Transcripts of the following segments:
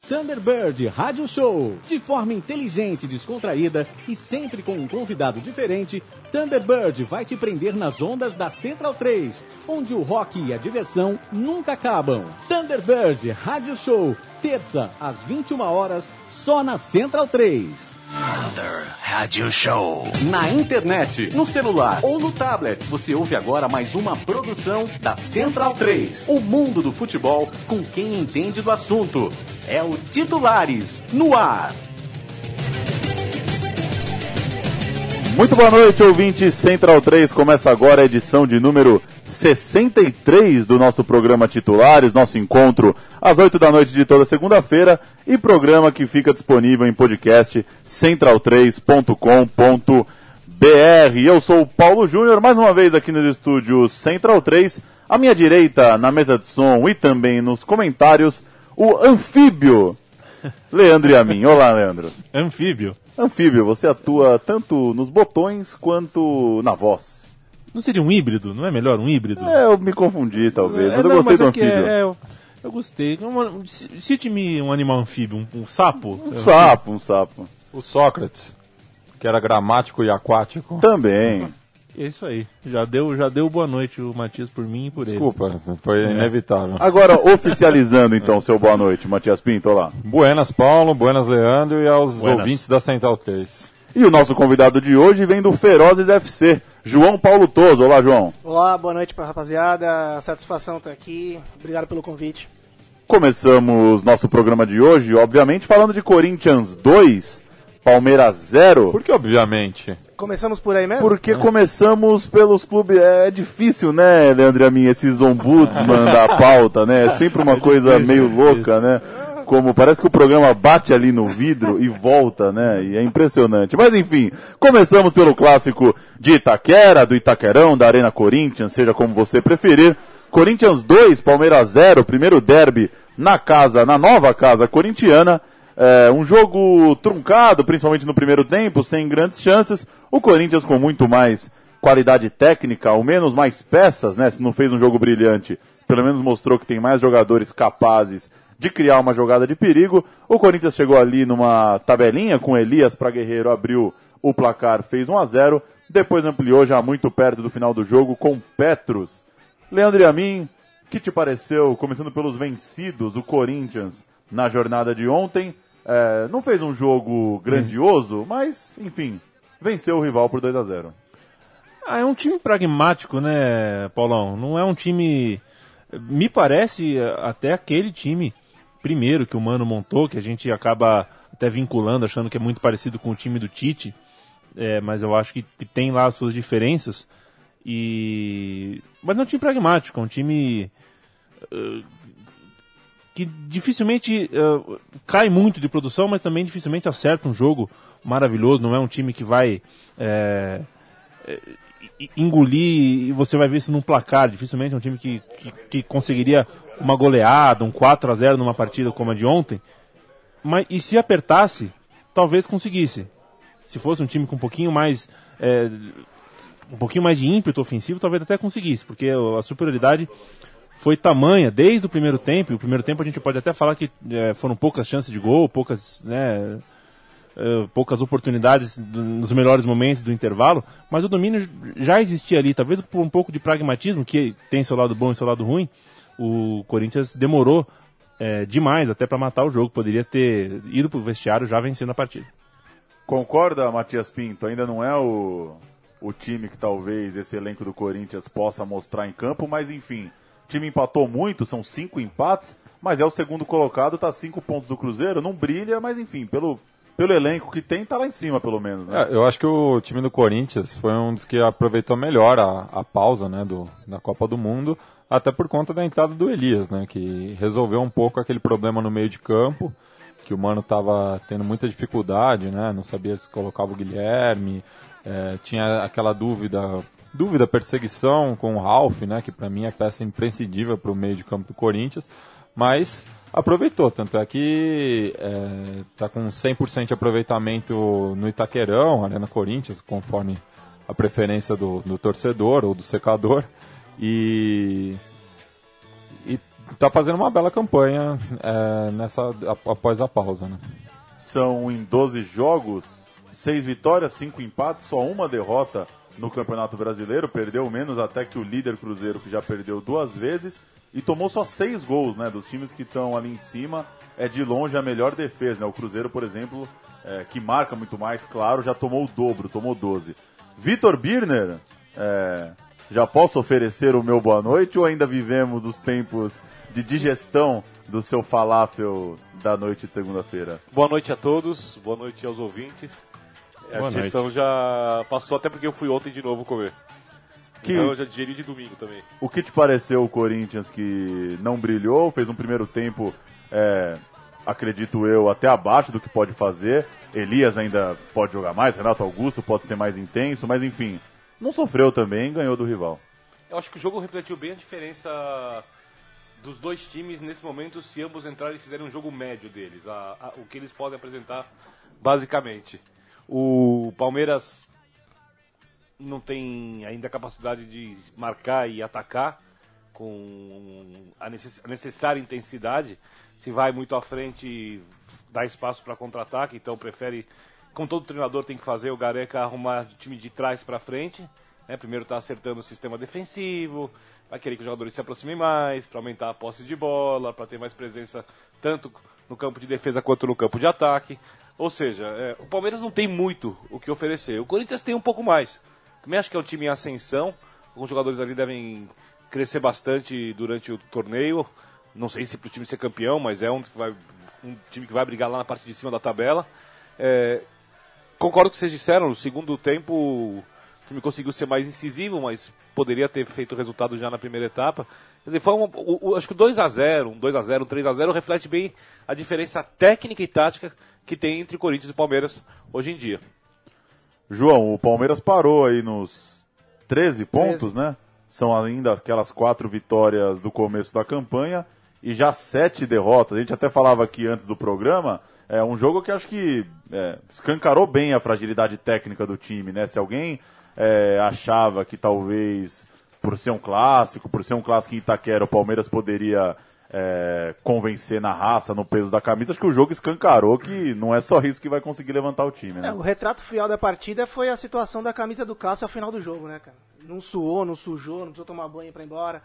Thunderbird Rádio Show. De forma inteligente, descontraída e sempre com um convidado diferente, Thunderbird vai te prender nas ondas da Central 3, onde o rock e a diversão nunca acabam. Thunderbird Rádio Show, terça às 21 horas, só na Central 3. Thunder Rádio Show. Na internet, no celular ou no tablet, você ouve agora mais uma produção da Central 3. O mundo do futebol com quem entende do assunto. É o Titulares, no ar. Muito boa noite, ouvintes. Central 3 começa agora a edição de número 63 do nosso programa Titulares, nosso encontro às 8 da noite de toda segunda-feira e programa que fica disponível em podcast central3.com.br. Eu sou o Paulo Júnior, mais uma vez aqui nos estúdios Central 3, à minha direita, na mesa de som e também nos comentários, o anfíbio Leandro e a mim. Olá, Leandro. Anfíbio? Anfíbio, você atua tanto nos botões quanto na voz. Não seria um híbrido? Não é melhor um híbrido? Eu me confundi, talvez, mas eu gostei do anfíbio. Eu gostei. Cite-me um animal anfíbio, um sapo? Um sapo. O Sócrates, que era gramático e aquático. Também. É isso aí. Já deu boa noite o Matias por mim e por Desculpa, ele. Desculpa, foi inevitável. Agora, oficializando então seu boa noite, Matias Pinto, olá. Buenas, Paulo, buenas, Leandro, e aos ouvintes da Central 3. E o nosso convidado de hoje vem do Ferozes FC, João Paulo Toso. Olá, João. Olá, boa noite pra rapaziada, satisfação estar aqui, obrigado pelo convite. Começamos nosso programa de hoje, obviamente, falando de Corinthians 2, Palmeiras 0. Por que obviamente? Começamos por aí mesmo? Porque começamos pelos clubes. É difícil, né, Leandro e a mim, esses ombudsman da pauta, né? É sempre uma coisa meio louca, né? Como parece que o programa bate ali no vidro e volta, né? E é impressionante. Mas enfim, começamos pelo clássico de Itaquera, do Itaquerão, da Arena Corinthians, seja como você preferir. Corinthians 2, Palmeiras 0, primeiro derby na nova casa corintiana. Um jogo truncado, principalmente no primeiro tempo, sem grandes chances. O Corinthians com muito mais qualidade técnica, ao menos mais peças, né? Se não fez um jogo brilhante, pelo menos mostrou que tem mais jogadores capazes de criar uma jogada de perigo. O Corinthians chegou ali numa tabelinha com Elias para Guerreiro, abriu o placar, fez 1-0. Depois ampliou já muito perto do final do jogo com Petrus. Leandro e a mim, o que te pareceu, começando pelos vencidos, o Corinthians na jornada de ontem? Não fez um jogo grandioso, mas, enfim, venceu o rival por 2-0. É um time pragmático, né, Paulão? Não é um time... Me parece até aquele time primeiro que o Mano montou, que a gente acaba até vinculando, achando que é muito parecido com o time do Tite, mas eu acho que tem lá as suas diferenças. Mas não é um time pragmático, é um time que dificilmente cai muito de produção, mas também dificilmente acerta um jogo maravilhoso. Não é um time que vai engolir e você vai ver isso num placar. Dificilmente é um time que conseguiria uma goleada, um 4-0 numa partida como a de ontem. E se apertasse, talvez conseguisse. Se fosse um time com um pouquinho mais de ímpeto ofensivo, talvez até conseguisse, porque a superioridade foi tamanha desde o primeiro tempo. E o primeiro tempo a gente pode até falar que foram poucas chances de gol, poucas oportunidades nos melhores momentos do intervalo, mas o domínio já existia ali, talvez por um pouco de pragmatismo, que tem seu lado bom e seu lado ruim. O Corinthians demorou demais até para matar o jogo, poderia ter ido para o vestiário já vencendo a partida. Concorda, Matias Pinto? Ainda não é o time que talvez esse elenco do Corinthians possa mostrar em campo, mas enfim, o time empatou muito, são 5 empates, mas é o segundo colocado, está 5 pontos do Cruzeiro, não brilha, mas enfim, pelo elenco que tem, tá lá em cima, pelo menos, né? Eu acho que o time do Corinthians foi um dos que aproveitou melhor a pausa, né, da Copa do Mundo, até por conta da entrada do Elias, né, que resolveu um pouco aquele problema no meio de campo, que o Mano estava tendo muita dificuldade, né, não sabia se colocava o Guilherme, tinha aquela dúvida perseguição com o Ralf, né, que para mim é peça imprescindível para o meio de campo do Corinthians, mas aproveitou, tanto é que está com 100% de aproveitamento no Itaquerão, Arena Corinthians, conforme a preferência do torcedor ou do secador, e está fazendo uma bela campanha após a pausa, né? São em 12 jogos, 6 vitórias, 5 empates, só uma derrota no Campeonato Brasileiro, perdeu menos até que o líder Cruzeiro, que já perdeu 2 vezes, e tomou só 6 gols, né? Dos times que estão ali em cima, é de longe a melhor defesa, né? O Cruzeiro, por exemplo, que marca muito mais, claro, já tomou o dobro, tomou 12. Vitor Birner, já posso oferecer o meu boa noite ou ainda vivemos os tempos de digestão do seu falafel da noite de segunda-feira? Boa noite a todos, boa noite aos ouvintes. A digestão já passou, até porque eu fui ontem de novo comer. Então eu já digeri de domingo também. O que te pareceu o Corinthians que não brilhou, fez um primeiro tempo, acredito eu, até abaixo do que pode fazer. Elias ainda pode jogar mais, Renato Augusto pode ser mais intenso, mas enfim, não sofreu também, ganhou do rival. Eu acho que o jogo refletiu bem a diferença dos dois times nesse momento, se ambos entrarem e fizerem um jogo médio deles, o que eles podem apresentar basicamente. O Palmeiras não tem ainda a capacidade de marcar e atacar com a necessária intensidade. Se vai muito à frente, dá espaço para contra-ataque, então prefere, como todo treinador tem que fazer, o Gareca arrumar o time de trás para frente. Primeiro está acertando o sistema defensivo, vai querer que os jogadores se aproximem mais, para aumentar a posse de bola, para ter mais presença tanto no campo de defesa quanto no campo de ataque. Ou seja, o Palmeiras não tem muito o que oferecer. O Corinthians tem um pouco mais. Também acho que é um time em ascensão. Alguns jogadores ali devem crescer bastante durante o torneio. Não sei se para o time ser campeão, mas é um time que vai brigar lá na parte de cima da tabela. Concordo com o que vocês disseram. No segundo tempo, o time conseguiu ser mais incisivo, mas poderia ter feito o resultado já na primeira etapa. Quer dizer, acho que o 2-0, um 2-0, um 3-0 reflete bem a diferença técnica e tática que tem entre Corinthians e Palmeiras hoje em dia. João, o Palmeiras parou aí nos 13 pontos, né? São ainda aquelas 4 vitórias do começo da campanha e já 7 derrotas. A gente até falava aqui antes do programa, um jogo que acho que escancarou bem a fragilidade técnica do time, né? Se alguém achava que talvez por ser um clássico em Itaquera, o Palmeiras poderia convencer na raça, no peso da camisa, acho que o jogo escancarou que não é só isso que vai conseguir levantar o time, né? O retrato fiel da partida foi a situação da camisa do Cássio ao final do jogo, né, cara? Não suou, não sujou, não precisou tomar banho pra ir embora.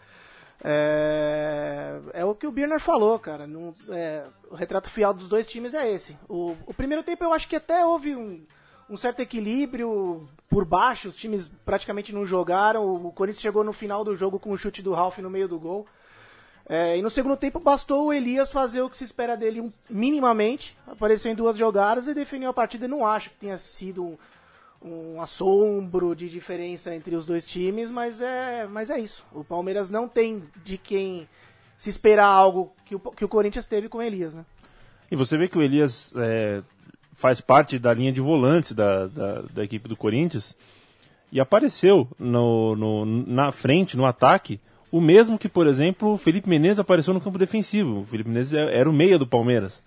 É o que o Birner falou, cara. O retrato fiel dos dois times é esse. O primeiro tempo eu acho que até houve um certo equilíbrio por baixo, os times praticamente não jogaram. O Corinthians chegou no final do jogo com o chute do Ralf no meio do gol. E no segundo tempo bastou o Elias fazer o que se espera dele minimamente, apareceu em 2 jogadas e definiu a partida. Eu não acho que tenha sido um assombro de diferença entre os dois times, mas é isso. O Palmeiras não tem de quem se esperar algo que o Corinthians teve com o Elias, né? E você vê que o Elias faz parte da linha de volantes da equipe do Corinthians e apareceu na frente, no ataque, o mesmo que, por exemplo, o Felipe Menezes apareceu no campo defensivo. O Felipe Menezes era o meia do Palmeiras.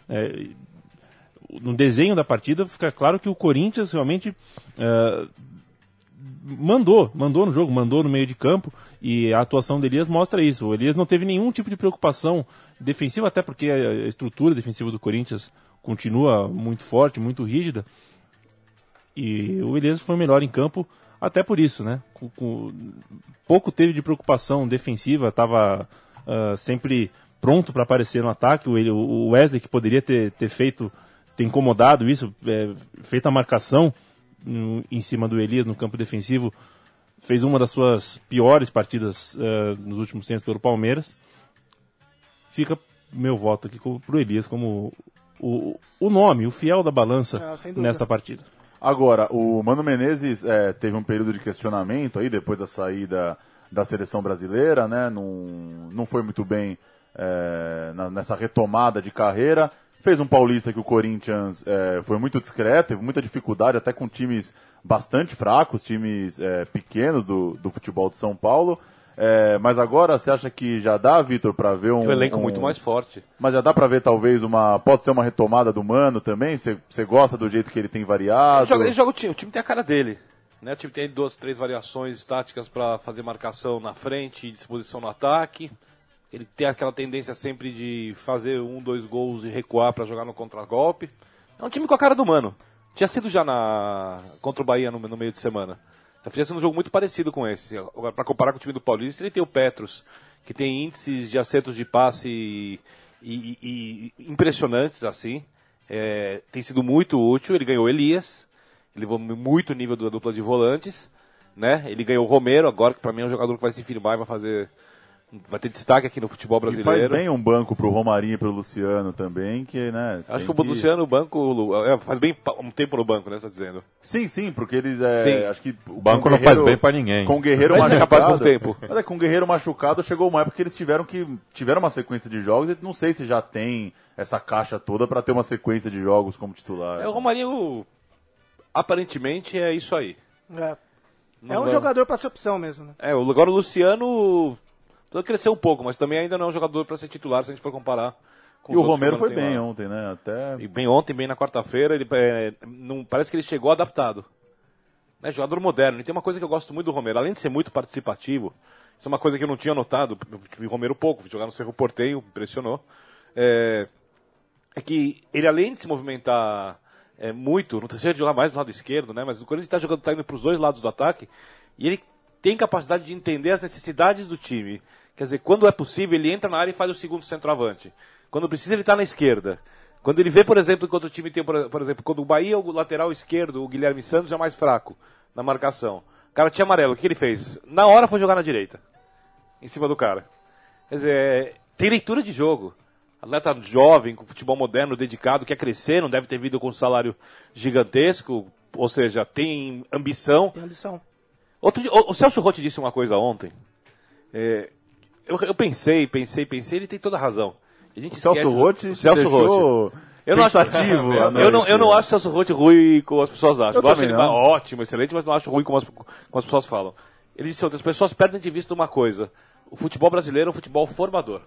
No desenho da partida fica claro que o Corinthians realmente mandou no jogo, mandou no meio de campo, e a atuação do Elias mostra isso. O Elias não teve nenhum tipo de preocupação defensiva, até porque a estrutura defensiva do Corinthians continua muito forte, muito rígida, e o Elias foi melhor em campo até por isso, né? Pouco teve de preocupação defensiva, estava sempre pronto para aparecer no ataque. O Wesley, que poderia ter incomodado isso, feito a marcação em cima do Elias no campo defensivo, fez uma das suas piores partidas nos últimos tempos pelo Palmeiras. Fica meu voto aqui pro Elias como o nome, o fiel da balança nesta partida. Agora, o Mano Menezes teve um período de questionamento aí depois da saída da seleção brasileira, né? Não foi muito bem nessa retomada de carreira. Fez um Paulista que o Corinthians foi muito discreto, teve muita dificuldade até com times bastante fracos, times pequenos do futebol de São Paulo. Mas agora você acha que já dá, Vitor, para ver um elenco muito mais forte? Mas já dá para ver talvez pode ser uma retomada do Mano também? Você gosta do jeito que ele tem variado? Ele joga o time tem a cara dele, né? O time tem 2, 3 variações táticas para fazer marcação na frente e disposição no ataque. Ele tem aquela tendência sempre de fazer 1, 2 gols e recuar para jogar no contragolpe. É um time com a cara do Mano. Tinha sido já contra o Bahia no meio de semana. Já tinha sido um jogo muito parecido com esse. Agora, para comparar com o time do Paulista, ele tem o Petros, que tem índices de acertos de passe e impressionantes, assim. Tem sido muito útil. Ele ganhou Elias, ele levou muito o nível da dupla de volantes, né? Ele ganhou o Romero, agora que para mim é um jogador que vai se firmar e vai ter destaque aqui no futebol brasileiro. E faz bem um banco pro Romarinho e pro Luciano também, que, né... Acho que o Luciano, o banco... faz bem um tempo no banco, né, você tá dizendo? Sim, porque eles... Sim. Acho que O banco não faz bem pra ninguém. Com o Guerreiro Mas é capaz machucado... com o tempo. Mas com o Guerreiro machucado, chegou uma época que eles tiveram uma sequência de jogos e não sei se já tem essa caixa toda pra ter uma sequência de jogos como titular. O Romarinho, aparentemente, é isso aí. É um jogador pra ser opção mesmo, né? Agora o Luciano... cresceu um pouco, mas também ainda não é um jogador para ser titular, se a gente for comparar com E o os outros Romero que foi tem bem lá. ontem, né? E bem ontem, bem na quarta-feira, ele não parece que ele chegou adaptado. Né, jogador moderno. E tem uma coisa que eu gosto muito do Romero, além de ser muito participativo, isso é uma coisa que eu não tinha notado, eu vi o Romero pouco, vi jogar no Cerro Porteño, impressionou, é que ele, além de se movimentar muito, não precisa de jogar mais do lado esquerdo, né? Mas quando ele está indo para os dois lados do ataque, e ele tem capacidade de entender as necessidades do time. Quer dizer, quando é possível, ele entra na área e faz o segundo centroavante. Quando precisa, ele está na esquerda. Quando ele vê, por exemplo, quando o time tem, por exemplo, quando o Bahia, o lateral esquerdo, o Guilherme Santos, é mais fraco na marcação. O cara tinha amarelo, o que ele fez? Na hora foi jogar na direita, em cima do cara. Quer dizer, tem leitura de jogo. Atleta jovem, com futebol moderno, dedicado, quer crescer, não deve ter vindo com um salário gigantesco, ou seja, tem ambição. Tem ambição. O Celso Rotti disse uma coisa ontem. Eu pensei, ele tem toda a razão. A gente O Celso Rotti eu não pensativo. eu não acho o Celso Rotti ruim como as pessoas acham. Eu acho ele não. ótimo, excelente, mas não acho ruim como as pessoas falam. Ele disse outras pessoas perdem de vista uma coisa. O futebol brasileiro é um futebol formador.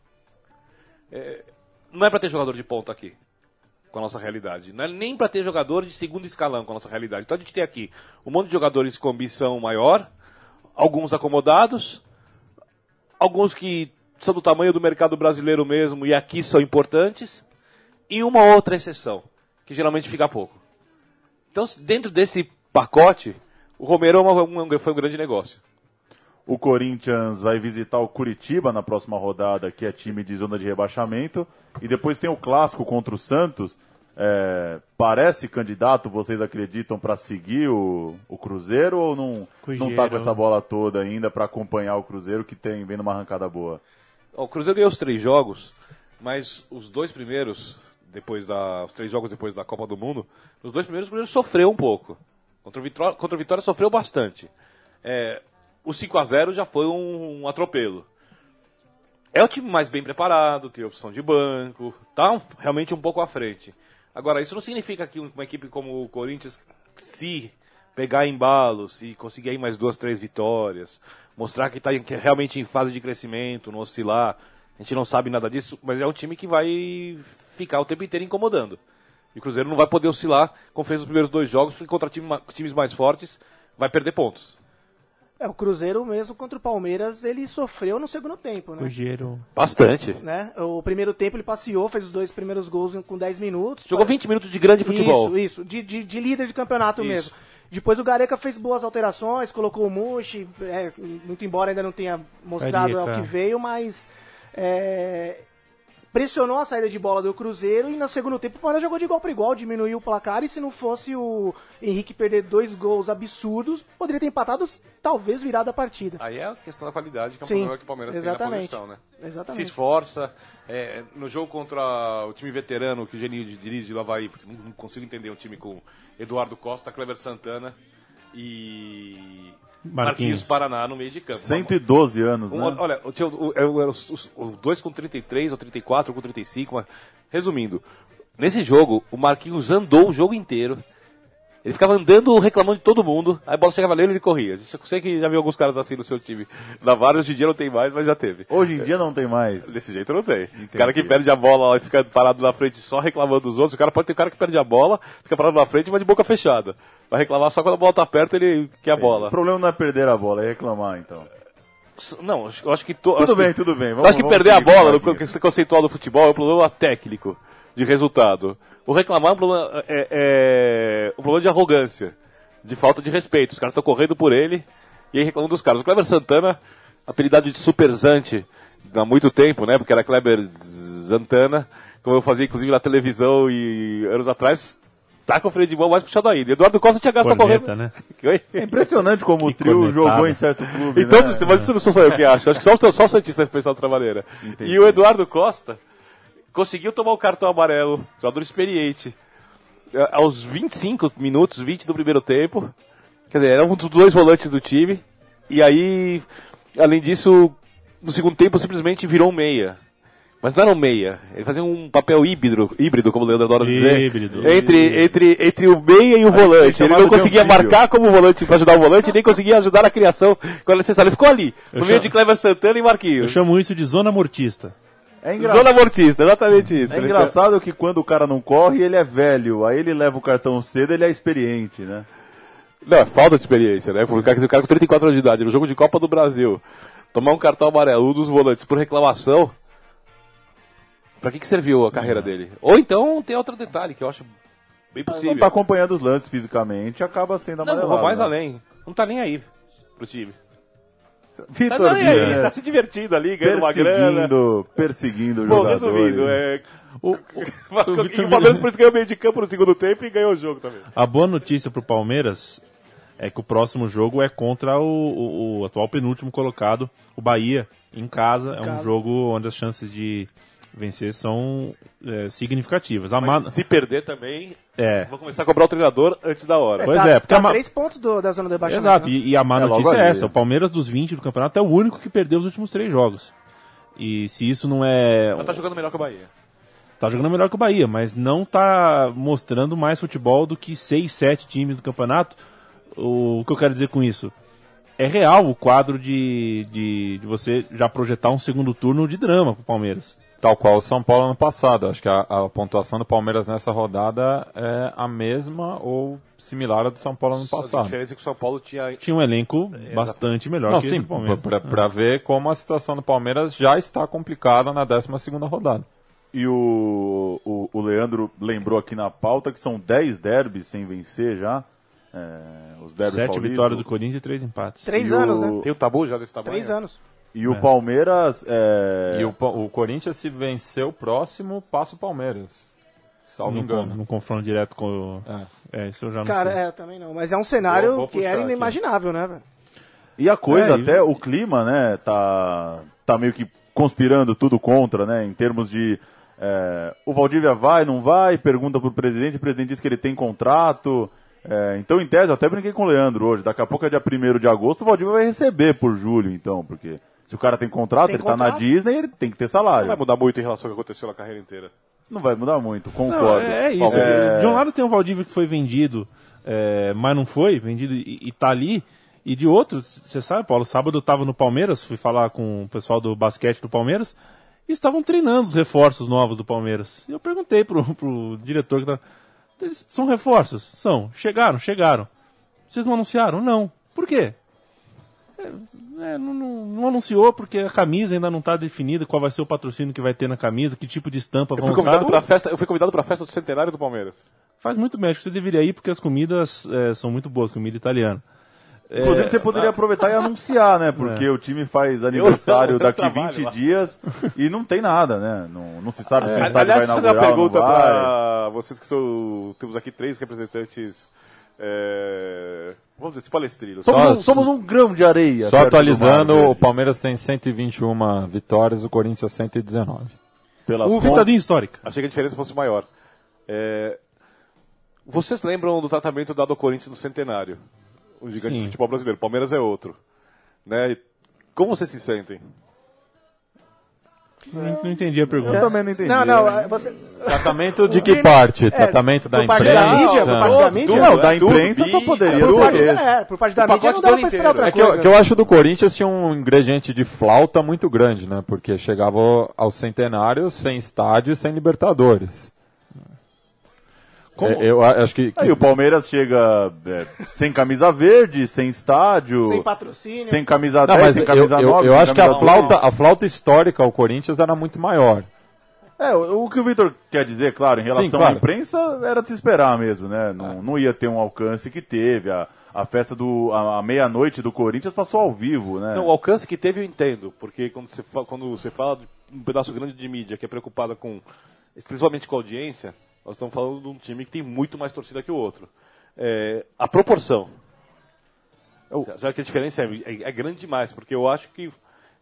Não é para ter jogador de ponta aqui, com a nossa realidade. Não é nem para ter jogador de segundo escalão com a nossa realidade. Então a gente tem aqui um monte de jogadores com ambição maior, alguns acomodados, alguns que são do tamanho do mercado brasileiro mesmo e aqui são importantes, e uma outra exceção, que geralmente fica pouco. Então, dentro desse pacote, o Romero foi um grande negócio. O Corinthians vai visitar o Curitiba na próxima rodada, que é time de zona de rebaixamento. E depois tem o clássico contra o Santos. Parece candidato, vocês acreditam, para seguir o Cruzeiro ou não tá com essa bola toda ainda para acompanhar o Cruzeiro, que vem numa arrancada boa? O Cruzeiro ganhou os 3 jogos, mas os 2 primeiros, os 3 jogos depois da Copa do Mundo, os 2 primeiros o Cruzeiro sofreu um pouco. Contra o Vitória sofreu bastante. O 5-0 já foi um atropelo. É o time mais bem preparado, tem opção de banco, tá realmente um pouco à frente. Agora, isso não significa que uma equipe como o Corinthians, se pegar embalos e conseguir aí mais 2, 3 vitórias, mostrar que está realmente em fase de crescimento, não oscilar, a gente não sabe nada disso, mas é um time que vai ficar o tempo inteiro incomodando. E o Cruzeiro não vai poder oscilar, como fez os primeiros 2 jogos, porque contra times mais fortes vai perder pontos. O Cruzeiro mesmo contra o Palmeiras, ele sofreu no segundo tempo, né? Cruzeiro. Bastante. Né? O primeiro tempo ele passeou, fez os 2 primeiros gols com 10 minutos. Jogou 20 minutos de grande futebol. Isso, de líder de campeonato mesmo. Depois o Gareca fez boas alterações, colocou o Mushi, muito embora ainda não tenha mostrado ao que veio, mas pressionou a saída de bola do Cruzeiro e no segundo tempo o Palmeiras jogou de igual para igual, diminuiu o placar e se não fosse o Henrique perder 2 gols absurdos, poderia ter empatado, talvez virado a partida. Aí é a questão da qualidade, que é um Sim, problema que o Palmeiras tem na posição, né? Exatamente. Se esforça, no jogo contra o time veterano que o Geninho dirige do Avaí, porque não consigo entender um time com Eduardo Costa, Cleber Santana e Marquinhos Paraná no meio de campo. 112 anos, né? Olha, os 2 com 33, ou 34, ou com 35, mas, resumindo, nesse jogo, o Marquinhos andou o jogo inteiro. Ele ficava andando, reclamando de todo mundo, aí a bola chegava nele e ele corria. Eu sei que já viu alguns caras assim no seu time. Na VAR, hoje em dia não tem mais, mas já teve. Hoje em dia não tem mais. Desse jeito não tem. O cara que perde a bola e fica parado na frente só reclamando dos outros, pode ter um cara que perde a bola, fica parado na frente, mas de boca fechada. Vai reclamar só quando a bola tá perto, ele quer a bola. O problema não é perder a bola, é reclamar, então. Não, eu acho que... Tudo bem. Eu acho que perder a bola, no conceitual do futebol, é um problema técnico, de resultado. O reclamar é um problema de arrogância, de falta de respeito. Os caras estão correndo por ele e aí reclamam dos caras. O Kleber Santana, apelidado de Super Zante há muito tempo, né? Porque era Kleber Santana, como eu fazia inclusive na televisão e anos atrás, tá com o freio de mão mais puxado ainda. Eduardo Costa tinha gasto correndo. Né? É impressionante como o trio jogou em certo clube. Então, né? Mas isso não sou só eu que acho. Acho que só o Santista deve pensar de outra maneira. Entendi. E o Eduardo Costa conseguiu tomar o cartão amarelo, jogador experiente, aos 25 minutos, 20 do primeiro tempo. Quer dizer, era um dos dois volantes do time. E aí, além disso, no segundo tempo simplesmente virou um meia. Mas não era um meia, ele fazia um papel híbrido, como o Leandro adora dizer. Híbrido. Entre o meia e o volante. Ele não conseguia marcar como volante para ajudar o volante, nem conseguia ajudar na criação quando necessário. Ele ficou ali, no meio de Kleber Santana e Marquinhos. Eu chamo isso de zona mortista. Zona mortista, exatamente isso. É engraçado que quando o cara não corre, ele é velho. Aí ele leva o cartão cedo, ele é experiente, né? Não, é falta de experiência, né? Porque o cara com 34 anos de idade, no jogo de Copa do Brasil, tomar um cartão amarelo, um dos volantes, por reclamação, pra que serviu a carreira dele? Ou então tem outro detalhe que eu acho bem possível. Não tá acompanhando os lances fisicamente, acaba sendo amarelado. Não, vou mais né? além. Não tá nem aí pro time. Vitor Tá nem aí, Bia, tá se divertindo ali, ganhando uma grana. Perseguindo o Bom, jogador. resumindo, O o Palmeiras por isso ganhou meio de campo no segundo tempo e ganhou o jogo também. A boa notícia pro Palmeiras é que o próximo jogo é contra o atual penúltimo colocado, o Bahia, em casa. É um jogo onde as chances de vencer são significativas. Mas se perder também, É. vou começar a cobrar o treinador antes da hora. Pois tá, é, porque tá a 3 pontos da zona de rebaixamento. Exato, né? e a má logo notícia é ali. essa: o Palmeiras dos 20 do campeonato é o único que perdeu os últimos 3 jogos. E se isso não é. Mas tá jogando melhor que o Bahia. Tá jogando melhor que o Bahia, mas não tá mostrando mais futebol do que 6, 7 times do campeonato. O que eu quero dizer com isso? É real o quadro de você já projetar um segundo turno de drama pro Palmeiras. Tal qual o São Paulo ano passado. Acho que a pontuação do Palmeiras nessa rodada é a mesma ou similar à do São Paulo ano A passado. diferença é que o São Paulo tinha... Tinha um elenco bastante melhor Não, que esse sim, do Palmeiras. para ver como a situação do Palmeiras já está complicada na 12ª rodada. E o Leandro lembrou aqui na pauta que são 10 derbys sem vencer já. Os derbys 7 paulistas. vitórias do Corinthians e 3 empates. 3 E anos, o- né? Tem o tabu já desse tamanho? 3 anos. E o Palmeiras... E o Corinthians, se vencer o próximo, passa o Palmeiras. Salvo engano. No confronto direto com o... isso eu já não Cara, sei. também não. Mas é um cenário Vou que puxar era aqui. inimaginável, né, velho? E a coisa, É, até o clima, né, tá meio que conspirando tudo contra, né, em termos de o Valdívia vai, não vai, pergunta pro presidente, o presidente diz que ele tem contrato, então em tese, eu até brinquei com o Leandro hoje, daqui a pouco é dia 1º de agosto, o Valdívia vai receber por julho, então, porque se o cara tem contrato, Tem ele tá na contrato? Disney, ele tem que ter Não salário. vai mudar muito em relação ao que aconteceu na carreira inteira. Não vai mudar muito, Não, concordo. é isso. De um lado tem o Valdívia que foi vendido, mas não foi, vendido e tá ali. E de outro, você sabe, Paulo, sábado eu tava no Palmeiras, fui falar com o pessoal do basquete do Palmeiras, e estavam treinando os reforços novos do Palmeiras. E eu perguntei pro diretor que tá. Eles são reforços? São. Chegaram. Vocês não anunciaram? Não. Por quê? Não anunciou porque a camisa ainda não está definida, qual vai ser o patrocínio que vai ter na camisa, que tipo de estampa Eu vão fui convidado usar. pra festa do centenário do Palmeiras. Faz muito bem, acho que você deveria ir porque as comidas são muito boas, comida italiana. Inclusive, você poderia aproveitar e anunciar, né? Porque o time faz aniversário eu daqui trabalho 20 lá. dias e não tem nada, né? Não se sabe se o estádio Aliás, vai deixa eu fazer uma inaugurar ou pergunta não vai. pra vocês que são... Temos aqui 3 representantes... vamos dizer, palestrinos. Somos um grão de areia. Só perto do atualizando, Mar o Verde. Palmeiras tem 121 vitórias, o Corinthians 119. Pelas O contas- Vitadinha histórica. Achei que a diferença fosse maior. Vocês lembram do tratamento dado ao Corinthians no centenário? O gigante Sim. do futebol brasileiro. Palmeiras é outro. Né? E como vocês se sentem? Não entendi a pergunta. Eu também não entendi. Não, você... Tratamento de que parte? Tratamento da por parte da mídia, por parte imprensa? da mídia. Não, da Tudo, imprensa só tudo, poderia Por parte, ser esse. por parte da O mídia pacote não dava todo pra esperar outra inteiro. coisa. Que eu acho do Corinthians tinha um ingrediente de flauta muito grande, né? Porque chegava ao centenário sem estádio e sem Libertadores. Eu acho que Aí o Palmeiras chega sem camisa verde, sem estádio, Sem patrocínio. sem camisa não, 10, mas sem camisa 9. eu sem acho que camisa a flauta histórica ao Corinthians era muito maior. O que o Vitor quer dizer, claro, em relação Sim, claro. à imprensa, era de se esperar mesmo, né? Não ia ter um alcance que teve. A festa a meia-noite do Corinthians passou ao vivo, né? Não, o alcance que teve eu entendo, porque quando você fala de um pedaço grande de mídia que é preocupada exclusivamente com a audiência, nós estamos falando de um time que tem muito mais torcida que o outro. A proporção. Já que a diferença é grande demais, porque eu acho que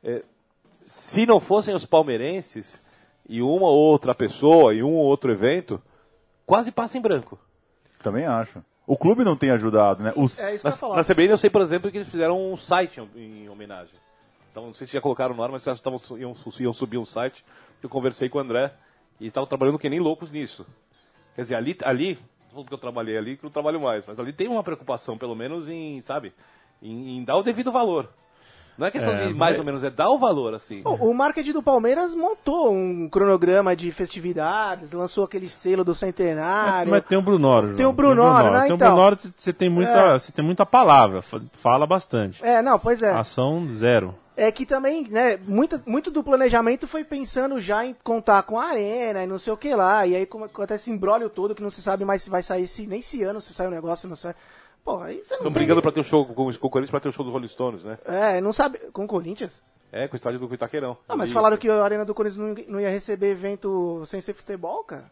se não fossem os palmeirenses e uma ou outra pessoa e um ou outro evento, quase passa em branco. Também acho. O clube não tem ajudado, né? É isso que eu ia falar. Na CBN eu sei, por exemplo, que eles fizeram um site em homenagem. Então, não sei se já colocaram no ar, mas iam subir um site. Eu conversei com o André e estavam trabalhando que nem loucos nisso. Quer dizer, ali não que eu trabalhei ali, que eu não trabalho mais, mas ali tem uma preocupação, pelo menos, em dar o devido valor. Não é questão de mais ou menos, é dar o valor, assim. O marketing do Palmeiras montou um cronograma de festividades, lançou aquele selo do centenário. Mas tem o Brunoro, João. Tem o Brunoro, né? Tem o Então. Brunoro, você tem muita palavra, fala bastante. Pois é. Ação zero. É que também, né, muito do planejamento foi pensando já em contar com a arena e não sei o que lá. E aí acontece esse imbróglio todo que não se sabe mais se vai sair, nem esse ano se sai o negócio, não sai. Pô, aí você não Estão tem... brigando pra ter um show com o Corinthians, pra ter um show dos Rolling Stones, né? Não sabe... Com o Corinthians? Com o estádio do Itaquerão. Mas falaram que a arena do Corinthians não ia receber evento sem ser futebol, cara.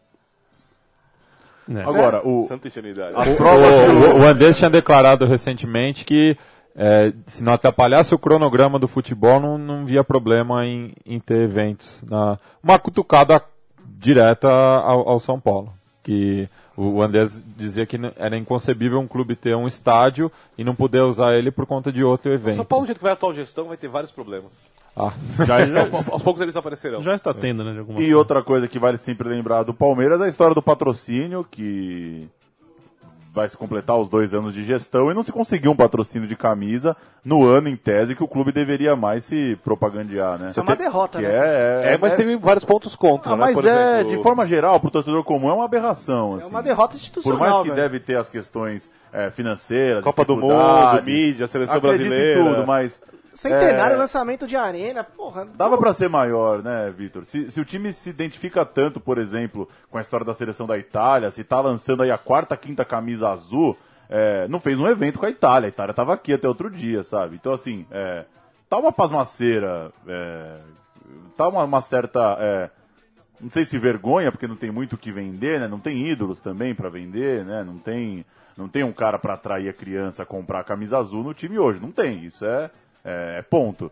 Agora, Santa Ingenuidade. O Andrés tinha declarado recentemente que se não atrapalhasse o cronograma do futebol, não via problema em ter eventos. Uma cutucada direta ao São Paulo. Que o Andrés dizia que era inconcebível um clube ter um estádio e não poder usar ele por conta de outro evento. São Paulo, do jeito que vai a atual gestão, vai ter vários problemas. Aos poucos eles aparecerão. Já está tendo, né? De alguma E forma. outra coisa que vale sempre lembrar do Palmeiras é a história do patrocínio, que vai se completar os 2 anos de gestão e não se conseguiu um patrocínio de camisa no ano, em tese, que o clube deveria mais se propagandear, né? Isso é uma derrota, que né? Mas teve vários pontos contra, né? Mas Por exemplo, de forma geral, pro torcedor comum é uma aberração. É assim. uma derrota Por institucional, mais que velho. deve ter as questões financeiras, Copa do dificuldades, Mundo, mídia, seleção acredito brasileira. em tudo, mas Centenário, lançamento de arena, porra. dava pra ser maior, né, Vitor? Se o time se identifica tanto, por exemplo, com a história da seleção da Itália, se tá lançando aí a 4ª, 5ª camisa azul, não fez um evento com a Itália tava aqui até outro dia, sabe? Então, assim, tá uma pasmaceira, tá uma certa, não sei se vergonha, porque não tem muito o que vender, né? Não tem ídolos também pra vender, né? Não tem um cara pra atrair a criança a comprar a camisa azul no time hoje, não tem, isso é ponto.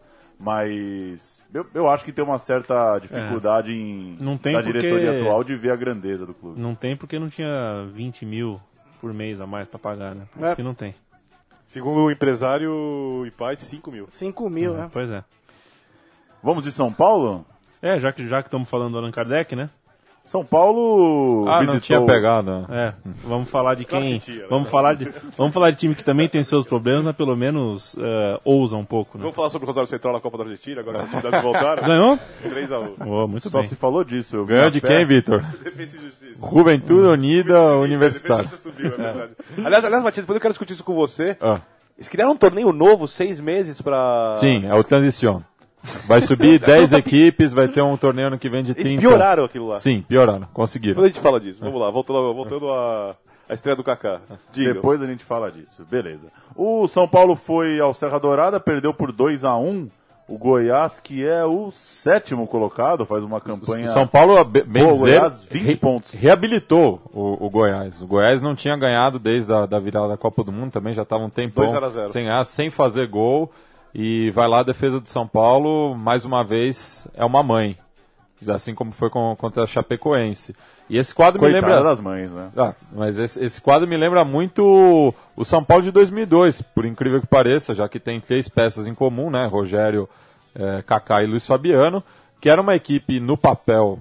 Mas eu acho que tem uma certa dificuldade da diretoria atual de ver a grandeza do clube. Não tem porque não tinha 20 mil por mês a mais pra pagar, né? Por isso que não tem. Segundo o empresário e pai, 5 mil. 5 mil, né? Pois é. Vamos de São Paulo? Já que estamos falando do Allan Kardec, né? São Paulo visitou... não tinha pegado. Vamos falar de quem... que tinha, né? vamos falar de time que também tem seus problemas, mas pelo menos ousa um pouco, né? Vamos falar sobre o Rosário Central na Copa da Argentina, agora as atividades voltaram. Ganhou? 3-1. Muito Só bem. se falou disso. Eu vi Ganhou na de pé. quem, Vitor? Defesa e Justiça. Juventude Unida Universitária. Defesa subiu, é verdade. Aliás, Matias, depois eu quero discutir isso com você. Ah, Eles criaram um torneio novo, 6 meses pra... sim, é o Transição. Vai subir 10 equipes, vai ter um torneio ano que vem de 30. Eles pioraram aquilo lá. Sim, pioraram, conseguiram. Depois a gente fala disso. Vamos lá, voltando à estreia do Kaká. Diga. Depois a gente fala disso. Beleza. O São Paulo foi ao Serra Dourada, perdeu por 2-1. O Goiás, que é o 7º colocado, faz uma campanha... São Paulo, bem Boa, dizer, Goiás, 20 pontos. reabilitou o Goiás. O Goiás não tinha ganhado desde a virada da Copa do Mundo, também já estava um tempão 2-0. sem ganhar, sem fazer gol. E vai lá a defesa do São Paulo, mais uma vez, é uma mãe. Assim como foi contra a Chapecoense. E esse quadro Coitada me lembra... das mães, né? Mas esse quadro me lembra muito o São Paulo de 2002, por incrível que pareça, já que tem 3 peças em comum, né? Rogério, Kaká e Luiz Fabiano, que era uma equipe no papel...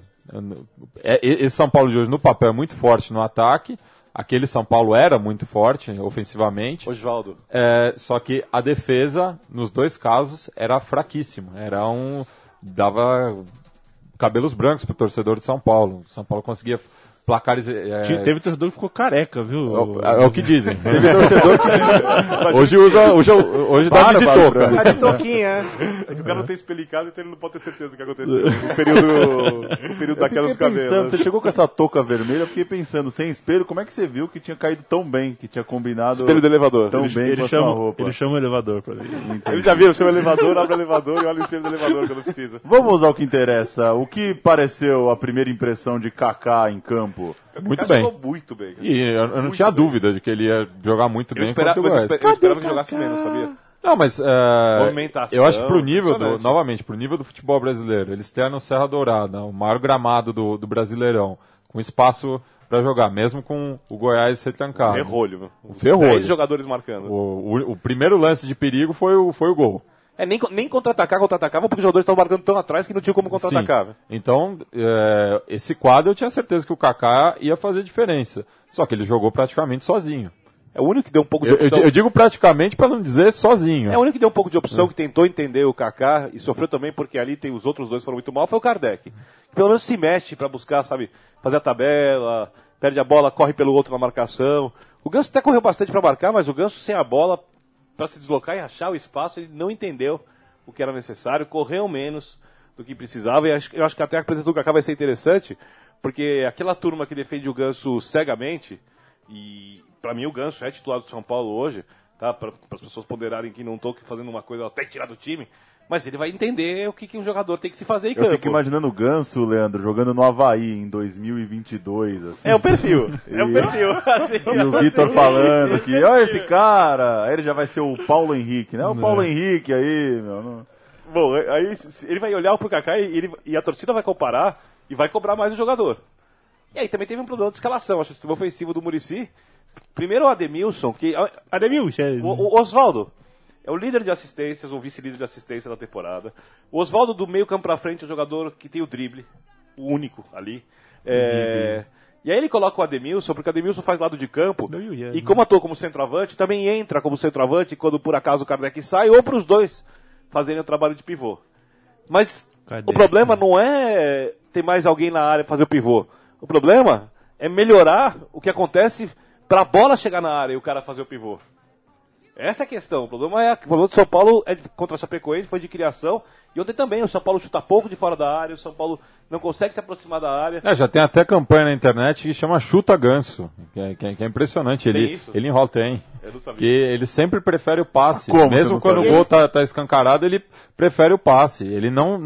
Esse São Paulo de hoje no papel é muito forte no ataque. Aquele São Paulo era muito forte ofensivamente. Osvaldo. Só que a defesa, nos 2 casos, era fraquíssima. Dava cabelos brancos para o torcedor de São Paulo. São Paulo conseguia placares... Teve torcedor que ficou careca, viu? É o que dizem. Teve torcedor que... Hoje dá de touca. Tá de touquinha, É que o cara não tem espelho em casa, então ele não pode ter certeza do que aconteceu. O período da queda dos cabelos. Você chegou com essa touca vermelha, eu fiquei pensando, sem espelho, como é que você viu que tinha caído tão bem, que tinha combinado Espelho do elevador. tão bem com a sua roupa? Ele chama o elevador pra mim. Ele já viu, chama o elevador, abre o elevador e olha o espelho do elevador quando precisa. Vamos ao que interessa. O que pareceu a primeira impressão de Kaká em campo? Muito O cara bem. jogou muito bem. Cara. E eu não tinha dúvida de que ele ia jogar muito Eu bem esperava, contra o Goiás. eu esperava que jogasse menos, sabia? Não, mas Movimentação, eu acho que pro nível impressionante. pro nível do futebol brasileiro, eles têm no Serra Dourada, o maior gramado do Brasileirão, com espaço para jogar, mesmo com o Goiás retrancado. Ferrolho. Ferrolho. 10 jogadores marcando. O primeiro lance de perigo foi o gol. Nem contra-atacavam porque os jogadores estavam marcando tão atrás que não tinha como contra-atacar. Sim. Então, esse quadro eu tinha certeza que o Kaká ia fazer diferença. Só que ele jogou praticamente sozinho. É o único que deu um pouco de opção. Eu digo praticamente para não dizer sozinho. É o único que deu um pouco de opção, que tentou entender o Kaká e sofreu também porque ali tem os outros dois que foram muito mal, foi o Kardec. Que pelo menos se mexe para buscar, sabe, fazer a tabela, perde a bola, corre pelo outro na marcação. O Ganso até correu bastante para marcar, mas o Ganso sem a bola, para se deslocar e achar o espaço, ele não entendeu o que era necessário, correu menos do que precisava, e eu acho que até a presença do Kaká vai ser interessante, porque aquela turma que defende o Ganso cegamente, e para mim o Ganso é titular do São Paulo hoje, tá? Para as pessoas ponderarem que não estou fazendo uma coisa até tirar do time, mas ele vai entender o que um jogador tem que se fazer em campo. Eu fico imaginando o Ganso, Leandro, jogando no Avaí em 2022. Assim. É o perfil. É o perfil. Assim, E o Vitor falando que, olha esse cara, aí ele já vai ser o Paulo Henrique, né? O Paulo Henrique aí, meu. Não... Bom, aí ele vai olhar pro Kaká e a torcida vai comparar e vai cobrar mais o jogador. E aí também teve um problema de escalação, acho que o sistema ofensivo do Muricy. Primeiro o Ademilson, que... O Oswaldo é o líder de assistências, ou vice-líder de assistência da temporada. O Oswaldo do meio campo pra frente é o jogador que tem o drible, o único ali. E aí ele coloca o Ademilson, porque o Ademilson faz lado de campo, e como atua como centroavante, também entra como centroavante quando por acaso o Kardec sai, ou para os dois fazerem o trabalho de pivô. Mas o problema não é ter mais alguém na área fazer o pivô. O problema é melhorar o que acontece para a bola chegar na área e o cara fazer o pivô. Essa é a questão. O problema do São Paulo contra a Chapecoense foi de criação. E ontem também o São Paulo chuta pouco de fora da área, o São Paulo não consegue se aproximar da área. Já tem até campanha na internet que chama Chuta Ganso, que é impressionante. Ele enrola, tem. Eu não sabia. Que ele sempre prefere o passe. Como Mesmo quando o gol tá escancarado, ele prefere o passe. Ele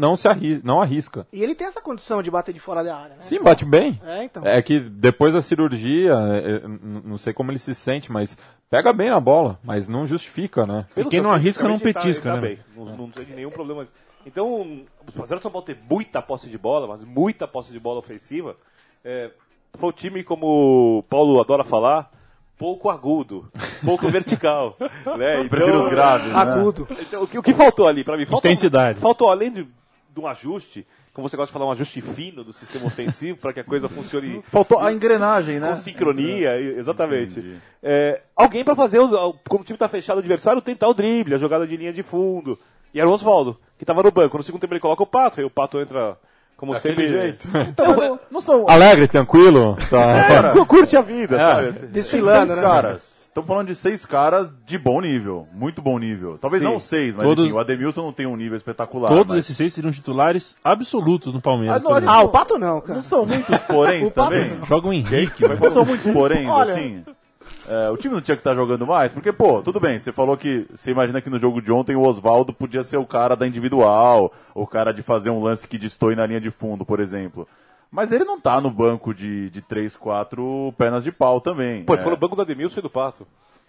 não arrisca. E ele tem essa condição de bater de fora da área, né? Sim, bate bem. Então. É que depois da cirurgia, não sei como ele se sente, mas pega bem na bola, mas não justifica, né? E quem não arrisca não petisca, né? Bem. Não tem nenhum problema. Então, apesar do São Paulo ter muita posse de bola, mas muita posse de bola ofensiva, foi um time, como o Paulo adora falar, pouco agudo, pouco vertical. Né? Então, prefiro os graves, né? Agudo. Então, o que faltou ali para mim? Intensidade. Faltou, além de um ajuste, como você gosta de falar, um ajuste fino do sistema ofensivo para que a coisa funcione. Faltou a engrenagem, né? Com sincronia, exatamente. Alguém para fazer, quando o time está fechado, o adversário tentar o drible, a jogada de linha de fundo. E era o Oswaldo, que estava no banco. No segundo tempo ele coloca o Pato, aí o Pato entra como sempre. jeito. Então, não são Alegre, tranquilo. Tá. Curte a vida, sabe? Desfilando, seis né? caras. Estamos falando de 6 caras de bom nível, muito bom nível. Talvez Sim. não 6, mas Todos- enfim, o Ademilson não tem um nível espetacular. Todos mas... esses 6 seriam titulares absolutos no Palmeiras. não, por exemplo. O Pato não, cara. Não são muitos poréns O Pato também? Joga o Henrique, Mas não são muitos poréns, Olha- assim? O time não tinha que estar jogando mais? Porque, pô, tudo bem, você falou que você imagina que no jogo de ontem o Oswaldo podia ser o cara da individual, o cara de fazer um lance que destoie na linha de fundo, por exemplo. Mas ele não tá no banco de 3, 4 pernas de pau também. Pô, ele foi no banco do Ademilson e do Pato.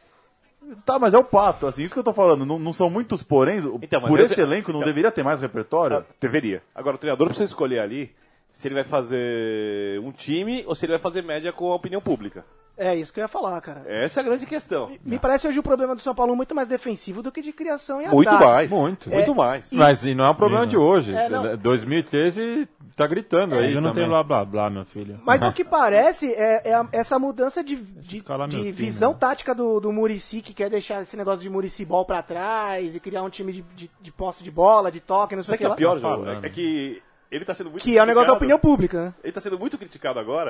Tá, mas é o Pato, assim, isso que eu tô falando. Não são muitos poréns. Então, mas por eu- esse elenco não deveria ter mais repertório? Deveria. Agora, o treinador precisa escolher ali se ele vai fazer um time ou se ele vai fazer média com a opinião pública. É isso que eu ia falar, cara. Essa é a grande questão. Me parece hoje o problema do São Paulo muito mais defensivo do que de criação e Muito ataque. mais. Muito. Muito mais. Mas e não é um problema de hoje. não. 2013 tá gritando aí Eu não também. tenho blá blá blá, meu filho. Mas o que parece essa mudança de Escalar meu time, visão né? tática do Muricy, que quer deixar esse negócio de Muricy ball pra trás e criar um time de posse de bola, de toque, não sei Sabe o que é que lá. pior, Tá João? falando. É que ele tá sendo muito Que é o negócio da criticado. opinião pública, né? Ele tá sendo muito criticado agora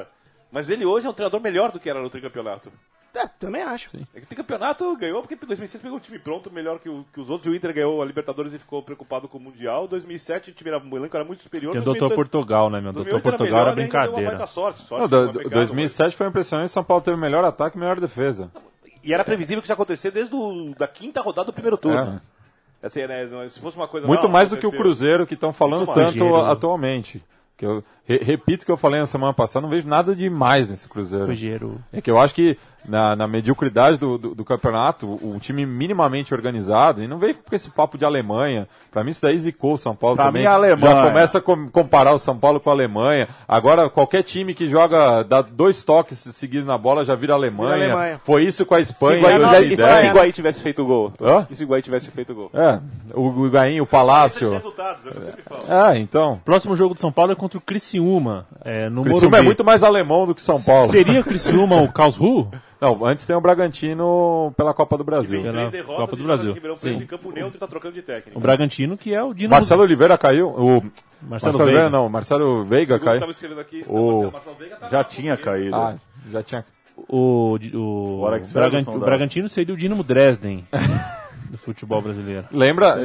Mas ele hoje é um treinador melhor do que era no tricampeonato. Também acho. É que o tricampeonato ganhou porque em 2006 pegou um time pronto melhor que os outros. E o Inter ganhou a Libertadores e ficou preocupado com o Mundial. 2007 o elenco era muito superior. Tem o Dr. Portugal, né, meu? Dr. Portugal era brincadeira. Sorte, 2007 foi impressionante. São Paulo teve melhor ataque e melhor defesa. E era previsível que isso ia acontecer desde da quinta rodada do primeiro turno. Assim, né, se fosse uma coisa muito mais do que o Cruzeiro que estão falando tanto atualmente. Que eu repito o que eu falei na semana passada, não vejo nada demais nesse Cruzeiro. É que eu acho que na mediocridade do campeonato, o time minimamente organizado, e não veio com esse papo de Alemanha. Pra mim isso daí zicou o São Paulo pra também. Mim, a Alemanha. Já começa a comparar o São Paulo com a Alemanha. Agora qualquer time que dá 2 toques seguidos na bola já vira Alemanha. Foi isso com a Espanha. E se o Higuaín tivesse feito o gol? E se o Higuaín tivesse feito o gol? O Higuaín, o Palácio. Resultados, eu sempre falo. Então. Próximo jogo do São Paulo é contra o Criciúma. No Criciúma Morumbi. é muito mais alemão do que São Paulo. Seria o Criciúma o Karlsruhe? Não, antes tem o Bragantino pela Copa do Brasil. Pela Copa do Brasil. Sim. De campo neutro e tá trocando de técnico. O Bragantino, que é o Dinamo. Marcelo Oliveira caiu. Marcelo Veiga. Não, Marcelo Veiga caiu. Aqui, Marcelo Veiga já tinha caído. Já tinha. O Bragantino seria o Dinamo Dresden do futebol brasileiro. Lembra,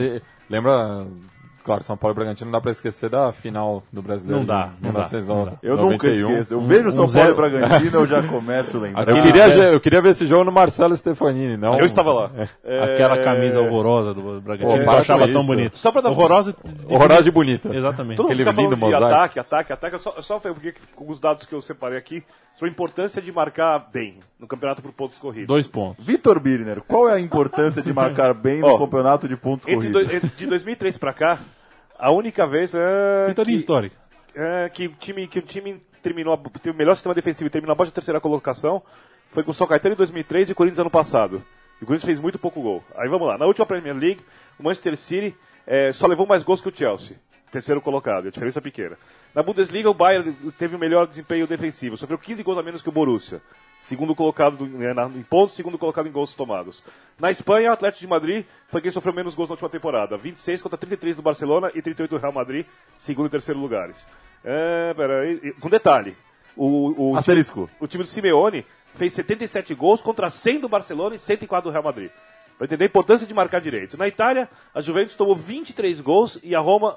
claro, São Paulo e Bragantino não dá pra esquecer da final do Brasileiro. Não dá. Eu nunca esqueço. Eu vejo São Paulo e Bragantino, eu já começo a lembrar. Eu queria ver esse jogo no Marcelo Stefanini. Não, eu estava lá. Aquela camisa horrorosa do Bragantino. Eu achava tão bonito. Só pra dar horrorosa e bonita. Exatamente. Todo mundo Aquele lindo mosaico. Ataque. Eu só porque com os dados que eu separei aqui sobre a importância de marcar bem no campeonato por pontos corridos. 2 pontos. Vitor Birner, qual é a importância de marcar bem no campeonato de pontos corridos? De 2003 pra cá, a única vez histórica. Que o time teve o melhor sistema defensivo e terminou abaixo da terceira colocação foi com o São Caetano em 2003 e o Corinthians ano passado. E o Corinthians fez muito pouco gol. Aí vamos lá, na última Premier League, o Manchester City só levou mais gols que o Chelsea, terceiro colocado, a diferença é pequena. Na Bundesliga, o Bayern teve o melhor desempenho defensivo, sofreu 15 gols a menos que o Borussia. Segundo colocado em pontos, segundo colocado em gols tomados. Na Espanha, o Atlético de Madrid foi quem sofreu menos gols na última temporada. 26 contra 33 do Barcelona e 38 do Real Madrid, segundo e terceiro lugares. Com detalhe, asterisco. O time do Simeone fez 77 gols contra 100 do Barcelona e 104 do Real Madrid. Para entender a importância de marcar direito. Na Itália, a Juventus tomou 23 gols e a Roma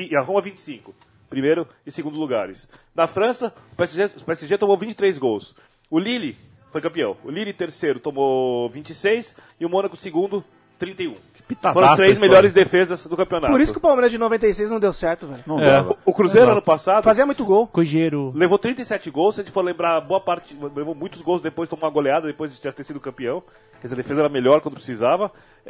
25. Primeiro e segundo lugares. Na França, o PSG tomou 23 gols. O Lille foi campeão. O Lille, terceiro, tomou 26 e o Mônaco, segundo, 31. Foram as 3 melhores defesas do campeonato. Por isso que o Palmeiras de 96 não deu certo, velho. Não dava. O Cruzeiro, ano passado, fazia muito gol. Cruzeiro levou 37 gols. Se a gente for lembrar, boa parte, levou muitos gols, depois tomou uma goleada, depois de já ter sido campeão. Quer dizer, a defesa era melhor quando precisava.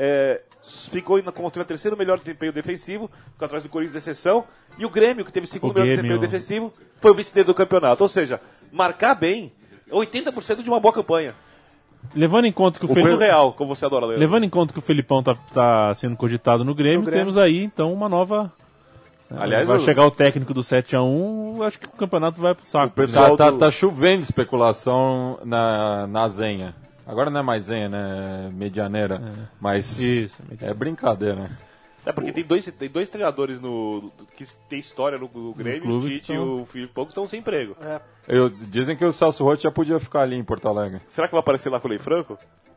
Ficou como teve o terceiro melhor desempenho defensivo, ficou atrás do Corinthians, exceção. E o Grêmio, que teve o segundo melhor desempenho defensivo, foi o vice-líder do campeonato. Ou seja, marcar bem 80% de uma boa campanha. Levando em conta que o real, como você adora ler. Levando em conta que o Felipão tá sendo cogitado no Grêmio, temos aí então uma nova. Aliás, vai chegar o técnico do 7-1, acho que o campeonato vai pro saco. O pessoal tá chovendo especulação na Zenha. Agora não é mais Zenha, né? Medianeira. Mas isso, é brincadeira. Porque tem dois treinadores que tem história no Grêmio, o Tite e o Filipão, que estão sem emprego. Dizem que o Celso Roth já podia ficar ali em Porto Alegre. Será que vai aparecer lá com o Lei Franco?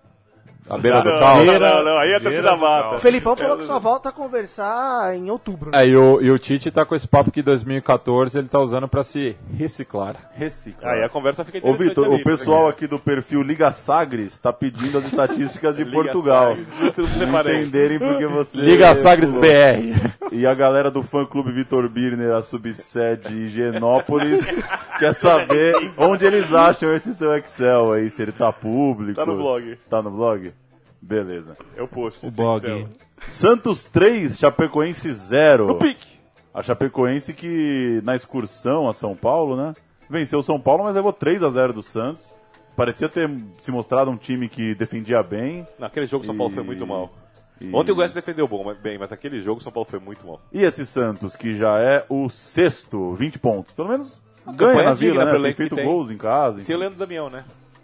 A beira do caos? Não, aí é a torcida mata. O Felipão falou que só volta a conversar em outubro. Né? E o Tite tá com esse papo que 2014 ele tá usando pra se reciclar. Aí a conversa fica interessante. Ô Vitor, o pessoal aqui do perfil Liga Sagres tá pedindo as estatísticas de Portugal. Entenderem porque você... Liga Sagres BR. E a galera do fã clube Vitor Birner, a subsede Higienópolis, quer saber onde eles acham esse seu Excel aí, se ele tá público. Tá no blog. Tá no blog? Beleza. Eu posto. O blog. Santos 3, Chapecoense 0. No pique. A Chapecoense que na excursão a São Paulo, né? Venceu o São Paulo, mas levou 3-0 do Santos. Parecia ter se mostrado um time que defendia bem. Naquele jogo o São Paulo foi muito mal. Ontem o Goiás defendeu bem, mas aquele jogo o São Paulo foi muito mal. E esse Santos, que já é o 6º, 20 pontos. Pelo menos ganha na Vila, né? Tem feito gols em casa. Sem o Leandro Damião, né?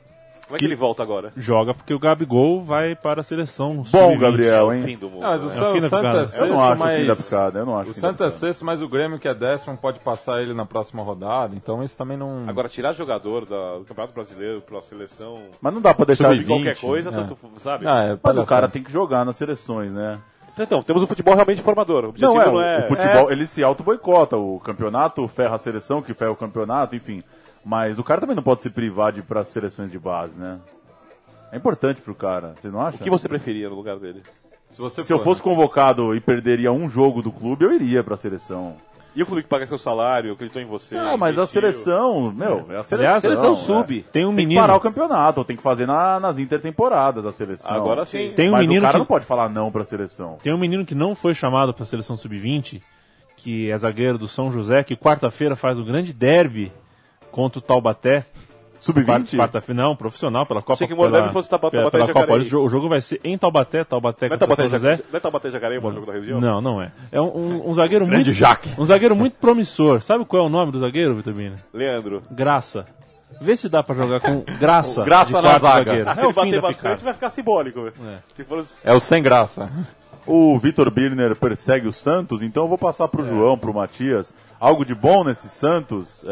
Como é que ele volta agora? Joga porque o Gabigol vai para a seleção. Bom, sub-20. Gabriel, É o hein? fim do mundo. Não, mas né? o É o fim da Santos picada. é sexto, Eu não acho o fim da mas picada, eu não acho o o fim da Santos é picada. sexto, mas o Grêmio, que é 10º, pode passar ele na próxima rodada, então isso também não... Agora, tirar jogador do Campeonato Brasileiro pra seleção, Mas não dá pra deixar... Sub-20. qualquer coisa, é. tanto, sabe? Ah, é, Mas o palhaçada. cara tem que jogar nas seleções, né? Então, temos um futebol realmente formador. O objetivo não é... o futebol, ele se auto-boicota, o campeonato ferra a seleção, que ferra o campeonato, enfim. Mas o cara também não pode se privar de ir para as seleções de base, né? É importante pro cara, você não acha? O que você preferia no lugar dele? Se eu fosse convocado e perderia um jogo do clube, eu iria pra seleção. E o clube que paga seu salário, acreditou em você? Ah, mas a investiu? seleção, meu, é a seleção. Aliás, seleção sub. Tem um Tem que menino. parar o campeonato, tem que fazer nas intertemporadas a seleção. Agora sim. Tem um Mas menino o cara que não pode falar não pra seleção. Tem um menino que não foi chamado para a seleção sub-20, que é zagueiro do São José, que quarta-feira faz um grande derby contra o Taubaté. Sub-20? Quarta-feira, não, profissional, pela Copa. Achei que o maior derby fosse Taubaté pela e Copa. Jacareí. O jogo vai ser em Taubaté Não é contra o São José. Taubaté e Jacareí, o jogo da região? Não, não é. É um zagueiro Grande muito... Jaque. Um zagueiro muito promissor. Sabe qual é o nome do zagueiro, Vitor Bina? Leandro. Graça. Vê se dá pra jogar com Graça. Graça de na quarto zaga. zagueiro. Ah, se É o ele fim bater da bastante, picada. vai ficar simbólico. Se for... É o sem graça. O Vitor Birner persegue o Santos, então eu vou passar pro João, pro Matias. Algo de bom nesse Santos?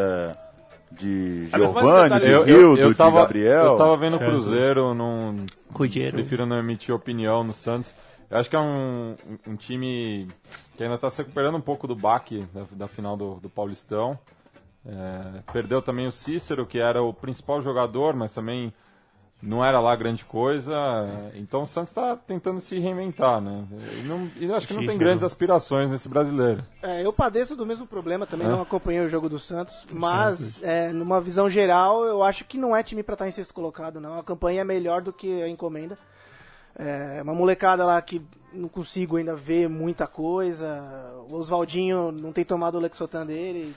De Ah, mas mais Giovanni, detalhe, de Rildo, de Gabriel? Eu tava vendo o Certo. Cruzeiro, não Cruzeiro. prefiro não emitir opinião no Santos. Eu acho que é um time que ainda está se recuperando um pouco do baque da final do Paulistão. Perdeu também o Cícero, que era o principal jogador, mas também não era lá grande coisa. Então o Santos está tentando se reinventar, né? E acho que não tem grandes aspirações nesse brasileiro. Eu padeço do mesmo problema, também não acompanhei o jogo do Santos, mas numa visão geral, eu acho que não é time para estar em sexto colocado, não. A campanha é melhor do que a encomenda. Uma molecada lá que não consigo ainda ver muita coisa. O Oswaldinho não tem tomado o Lexotan dele.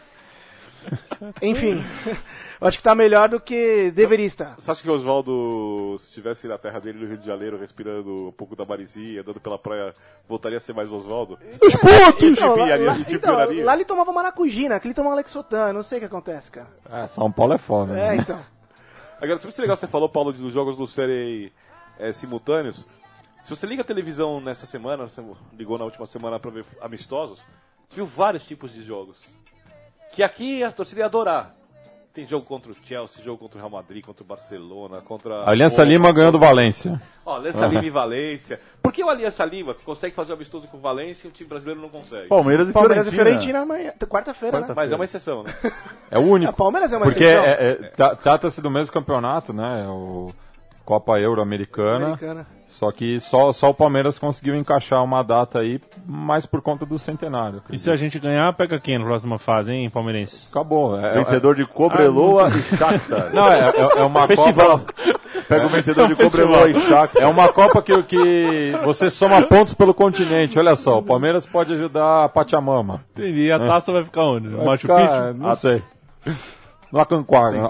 Enfim, eu acho que tá melhor do que deveria estar. Você acha que o Oswaldo, se estivesse na terra dele no Rio de Janeiro, respirando um pouco da maresia, andando pela praia, voltaria a ser mais Oswaldo? Os putos! Lá ele tomava maracujina, aqui ele tomava Lexotan, eu não sei o que acontece, cara. São Paulo é foda, né? Então. Agora, sabe esse legal que você falou, Paulo, dos jogos do Série simultâneos? Se você liga a televisão nessa semana, você ligou na última semana pra ver amistosos, você viu vários tipos de jogos. Que aqui a torcida ia adorar. Tem jogo contra o Chelsea, jogo contra o Real Madrid, contra o Barcelona, contra... A Aliança Lima ganhou do Valência. Ó, Aliança Lima e Valência. Por que o Aliança Lima consegue fazer um amistoso com o Valência e o time brasileiro não consegue? Palmeiras e Palmeiras e Fiorentina. Fiorentina amanhã, quarta-feira, né? Mas é uma exceção, né? É o único. A Palmeiras é uma Porque exceção. trata-se do mesmo campeonato, né? O Copa Euro-Americana. Americana. Só que só o Palmeiras conseguiu encaixar uma data aí, mais por conta do centenário. E se a gente ganhar, pega quem na próxima fase, hein, palmeirense? Acabou. Vencedor de Cobreloa e Shakhtar. Não, é uma Copa. Pega o vencedor de Cobreloa e Shakhtar. É uma Copa que você soma pontos pelo continente. Olha só, o Palmeiras pode ajudar a Pachamama. Entendi. E a taça vai ficar onde? No Vai Machu ficar- Picchu? Não sei. No Aconcagua.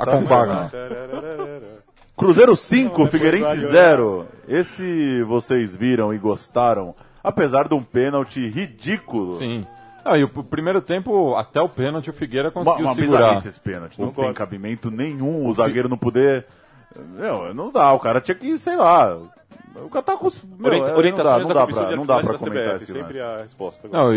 Cruzeiro 5, Figueirense 0. Esse vocês viram e gostaram, apesar de um pênalti ridículo. Sim. Ah, e o primeiro tempo, até o pênalti, o Figueira conseguiu Uma segurar. bizarrice esse pênalti. Não tem cabimento nenhum o zagueiro não poder... Não dá, o cara tinha que, sei lá... O cara tá com... Orientações não da dá Comissão de não dá pra Arbitragem da comentar CBF, esse sempre lance. a resposta. Não,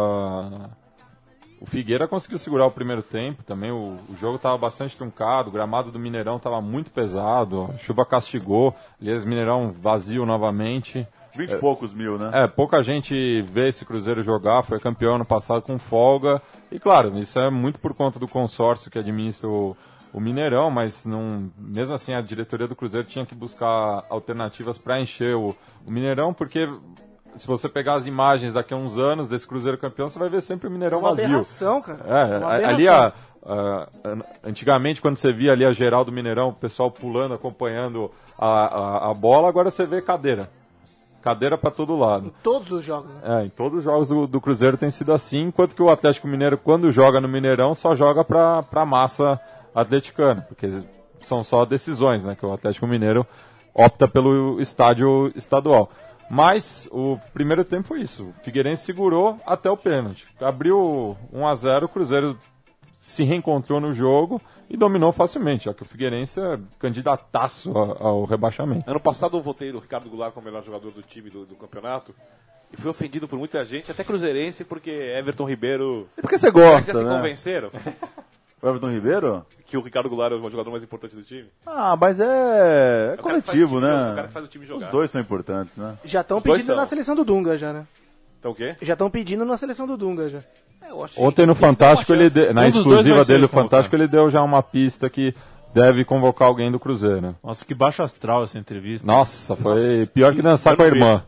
o Figueira conseguiu segurar o primeiro tempo também. O jogo estava bastante truncado, o gramado do Mineirão estava muito pesado, a chuva castigou, aliás, Mineirão vazio novamente. 20 e poucos mil, né? Pouca gente vê esse Cruzeiro jogar, foi campeão ano passado com folga. E claro, isso é muito por conta do consórcio que administra o Mineirão, mas mesmo assim a diretoria do Cruzeiro tinha que buscar alternativas para encher o Mineirão, porque se você pegar as imagens daqui a uns anos desse Cruzeiro campeão, você vai ver sempre o Mineirão Uma vazio. aberração, cara. Uma Ali aberração. antigamente quando você via ali a geral do Mineirão, o pessoal pulando, acompanhando a bola, agora você vê cadeira para todo lado. Todos os jogos, né? Em todos os jogos do Cruzeiro tem sido assim, enquanto que o Atlético Mineiro, quando joga no Mineirão, só joga pra massa atleticana, porque são só decisões, né, que o Atlético Mineiro opta pelo estádio estadual. Mas o primeiro tempo foi isso, o Figueirense segurou até o pênalti. Abriu 1-0, o Cruzeiro se reencontrou no jogo e dominou facilmente, já que o Figueirense é candidataço ao rebaixamento. Ano passado eu votei no Ricardo Goulart como o melhor jogador do time do campeonato e fui ofendido por muita gente, até cruzeirense, porque Everton Ribeiro... E por que você Será que gosta, já se né? convenceram O Everton Ribeiro? que o Ricardo Goulart é o jogador mais importante do time? Ah, mas é o cara que faz coletivo, o time jogar, né? o cara que faz o time jogar. Os dois são importantes, né? Já estão Os dois pedindo são. na seleção do Dunga, já, né? Então o quê? Já estão pedindo na seleção do Dunga, já. Eu acho Ontem no que tem Fantástico, uma chance. na Um dos dois exclusiva vai ser dele, o convocado. Fantástico, ele deu já uma pista que deve convocar alguém do Cruzeiro. Nossa, que baixo astral essa entrevista. Nossa, foi pior que dançar com a irmã.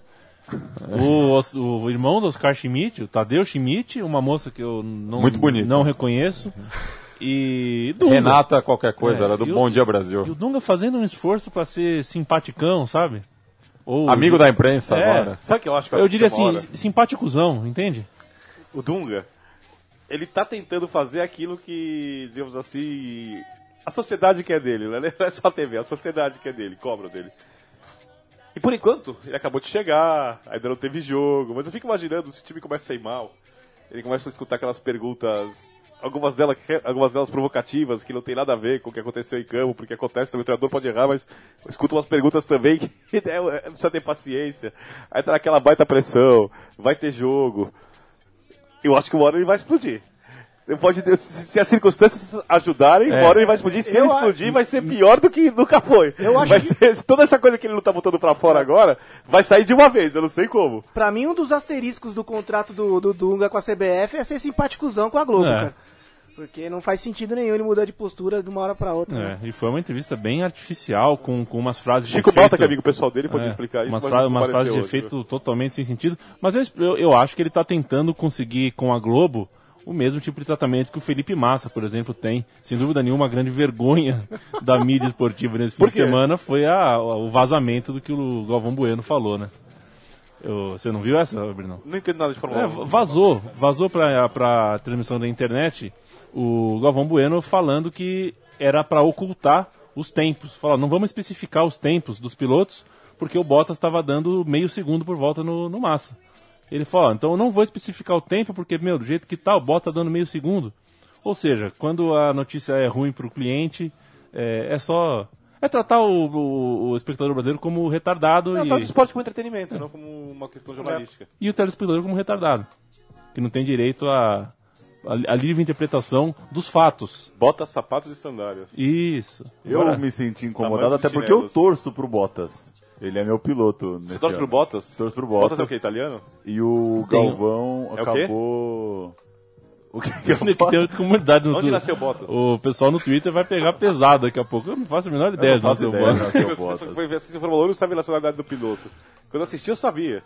O irmão do Oscar Schmidt, o Tadeu Schmidt, uma moça que eu Muito bonita. não reconheço. E Dunga. Renata qualquer coisa, É, era do e o- Bom Dia E o Brasil. Dunga fazendo um esforço pra ser simpaticão, sabe? Ou, Amigo da imprensa É. agora. Sabe o que eu acho que Eu diria aconteceu uma assim, hora? simpaticuzão, entende? O Dunga, ele tá tentando fazer aquilo que, digamos assim, a sociedade quer dele, né? Não é só a TV, a sociedade quer dele, cobra dele. E por enquanto, ele acabou de chegar, ainda não teve jogo, mas eu fico imaginando se o time começa a ir mal, ele começa a escutar aquelas perguntas, algumas delas provocativas, que não tem nada a ver com o que aconteceu em campo, porque acontece também, o treinador pode errar, mas escuta umas perguntas também que precisa ter paciência. Aí tá naquela baita pressão, vai ter jogo. Eu acho que uma hora ele vai explodir. Pode ter, se as circunstâncias ajudarem, uma hora ele vai explodir. Se ele explodir, vai ser pior do que nunca foi. Eu acho vai que- ser, toda essa coisa que ele não tá botando pra fora agora, vai sair de uma vez, eu não sei como. Pra mim, um dos asteriscos do contrato do Dunga com a CBF é ser simpaticuzão com a Globo, É. cara. Porque não faz sentido nenhum ele mudar de postura de uma hora pra outra. né? É, e foi uma entrevista bem artificial, com umas frases Chico de efeito. Malta, que é amigo pessoal dele, pode É, explicar isso. umas, mas fra não umas frases de apareceu hoje, efeito totalmente sem sentido. Mas eu acho que ele está tentando conseguir com a Globo o mesmo tipo de tratamento que o Felipe Massa, por exemplo, tem. Sem dúvida nenhuma, a grande vergonha da mídia esportiva nesse fim Por de quê? semana foi o vazamento do que o Galvão Bueno falou, né? Você não viu essa, Brunão? Não entendo nada de Fórmula 1. Vazou pra transmissão da internet o Galvão Bueno falando que era para ocultar os tempos. Falou, não vamos especificar os tempos dos pilotos, porque o Bottas estava dando meio segundo por volta no Massa. Ele falou, então eu não vou especificar o tempo, porque, do jeito que tá, o Bottas dando meio segundo. Ou seja, quando a notícia é ruim para o cliente, é tratar o espectador brasileiro como retardado Não, tá do esporte como entretenimento, não como uma questão jornalística. e o telespectador como retardado, que não tem direito a livre interpretação dos fatos. Bota sapatos e sandálias. Isso. Eu Agora, me senti incomodado Tamanho até dos porque eu chinelos. torço pro Bottas. Ele é meu piloto. Você torce pro Bottas? Torço pro Bottas Bottas. é o quê? Italiano? E o Tem- Galvão É o quê? acabou... O que tem que ter outra comunidade no Onde Twitter. nasceu Bottas? O pessoal no Twitter vai pegar pesado daqui a pouco. Eu não faço a menor ideia não de onde faço nasceu o ideia, Bottas. não. Você Bottas. foi ver assistir Fórmula 1 e não sabe a nacionalidade do piloto. Quando eu assisti, eu sabia.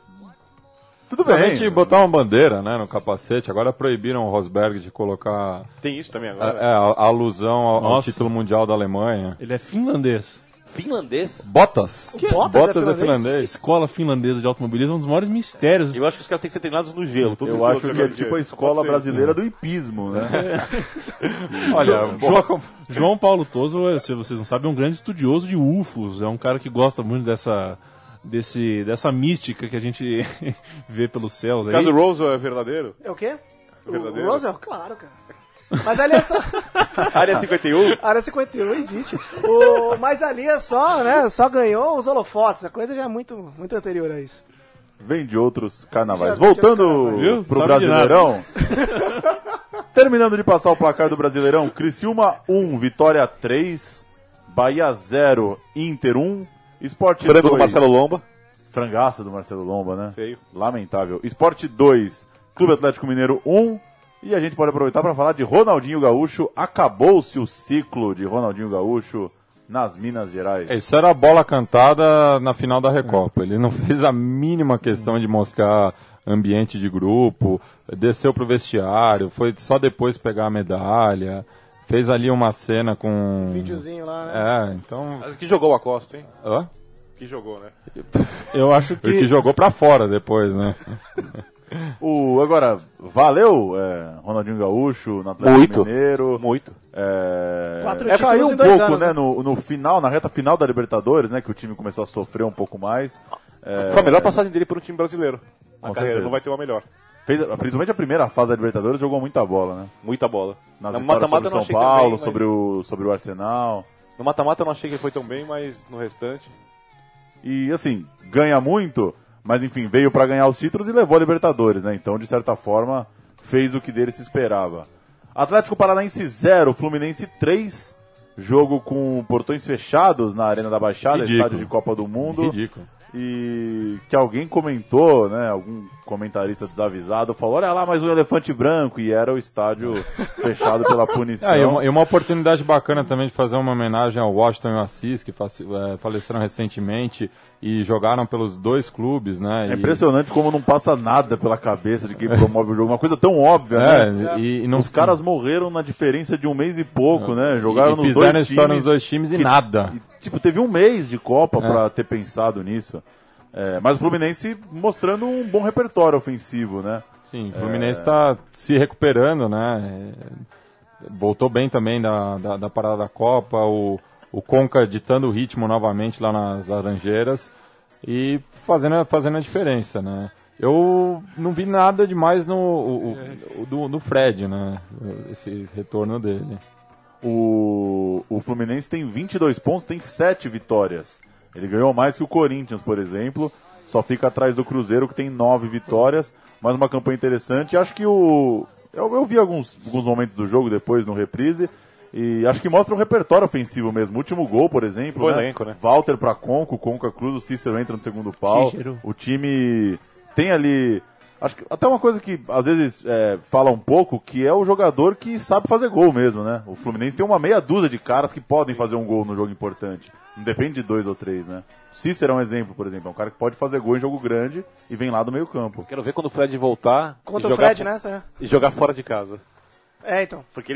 Tudo A bem. gente botar uma bandeira, né, no capacete. Agora proibiram o Rosberg de colocar Tem isso também agora. a alusão ao Nossa. título mundial da Alemanha. Ele é finlandês. Finlandês? Bottas. Bottas é é A finlandês. escola finlandesa de automobilismo é um dos maiores mistérios. Eu acho que os caras têm que ser treinados no gelo. Todos os Eu acho pilotos que é agora tipo a de- escola pode ser brasileira do hipismo, né? Olha, João Paulo Toso, se vocês não sabem, é um grande estudioso de UFOs. É um cara que gosta muito dessa mística que a gente vê pelos céus. O Aí. caso Roswell é verdadeiro? É o quê? Verdadeiro? O Roswell? Claro, cara. Mas ali é só... Área 51? A Área 51 existe. Mas ali é só, né? Só ganhou os holofotes. A coisa já é muito, muito anterior a isso. Vem de outros carnavais. Já vem de outros Voltando carnavais. Viu? pro Sabe de Brasileirão. Terminando de passar o placar do Brasileirão. Criciúma 1, Vitória 3. Bahia 0, Inter 1. Sport Frango 2. do Marcelo Lomba. Frangaço do Marcelo Lomba, né? Feio. Lamentável. Sport 2, Clube Atlético Mineiro 1. E a gente pode aproveitar para falar de Ronaldinho Gaúcho. Acabou-se o ciclo de Ronaldinho Gaúcho nas Minas Gerais. Isso era a bola cantada na final da Recopa. Ele não fez a mínima questão de mostrar ambiente de grupo, desceu pro vestiário, foi só depois pegar a medalha, fez ali uma cena com... Videozinho lá, né? Então... Mas que jogou o Acosta, hein? Hã? Que jogou, né? Eu acho Ele que que jogou pra fora depois, né? Agora, valeu, Ronaldinho Gaúcho no Atlético Muito. Mineiro. Muito. 4 títulos Caiu em um 2 pouco, anos, né, né? no final, na reta final da Libertadores, né, que o time começou a sofrer um pouco mais. Foi a melhor passagem dele por um time brasileiro. Na Com carreira, certeza. não vai ter uma melhor. Principalmente a primeira fase da Libertadores, jogou muita bola, né? Muita bola. Nas No vitórias mata-mata sobre eu o São não achei Paulo, também, sobre o Arsenal. No mata-mata eu não achei que ele foi tão bem, mas no restante... E, assim, ganha muito, mas, enfim, veio pra ganhar os títulos e levou a Libertadores, né? Então, de certa forma, fez o que dele se esperava. Atlético Paranaense 0, Fluminense 3. Jogo com portões fechados na Arena da Baixada, Ridículo. estádio de Copa do Mundo. Ridículo. E que alguém comentou, né? Algum comentarista desavisado falou: olha lá, mais um elefante branco. E era o estádio fechado pela punição. E uma oportunidade bacana também de fazer uma homenagem ao Washington e ao Assis, que faleceram recentemente e jogaram pelos dois clubes, né? É impressionante como não passa nada pela cabeça de quem promove o jogo. Uma coisa tão óbvia, né? E não, Os caras morreram na diferença de um mês e pouco, né? Jogaram nos fizeram dois história times. nos dois times e nada. Tipo, teve um mês de Copa pra ter pensado nisso. Mas o Fluminense mostrando um bom repertório ofensivo, né? Sim, o Fluminense está se recuperando, né? Voltou bem também da parada da Copa, o Conca ditando o ritmo novamente lá nas Laranjeiras e fazendo a diferença, né? Eu não vi nada demais no Fred, né? Esse retorno dele. O Fluminense tem 22 pontos, tem 7 vitórias. Ele ganhou mais que o Corinthians, por exemplo. Só fica atrás do Cruzeiro, que tem 9 vitórias. Mais uma campanha interessante. Acho que eu vi alguns momentos do jogo depois no reprise. E acho que mostra um repertório ofensivo mesmo. O último gol, por exemplo. Bom né? elenco, né? Walter pra Conca cruz, o Cícero entra no segundo pau. Cícero. O time tem ali... Acho que até uma coisa que às vezes fala um pouco, que é o jogador que sabe fazer gol mesmo, né? O Fluminense tem uma meia dúzia de caras que podem fazer um gol no jogo importante. Não depende de 2 ou 3, né? Cícero é um exemplo, por exemplo. É um cara que pode fazer gol em jogo grande e vem lá do meio campo. Quero ver quando o Fred voltar Contra e o jogar, Fred nessa, e jogar fora de casa. então. Porque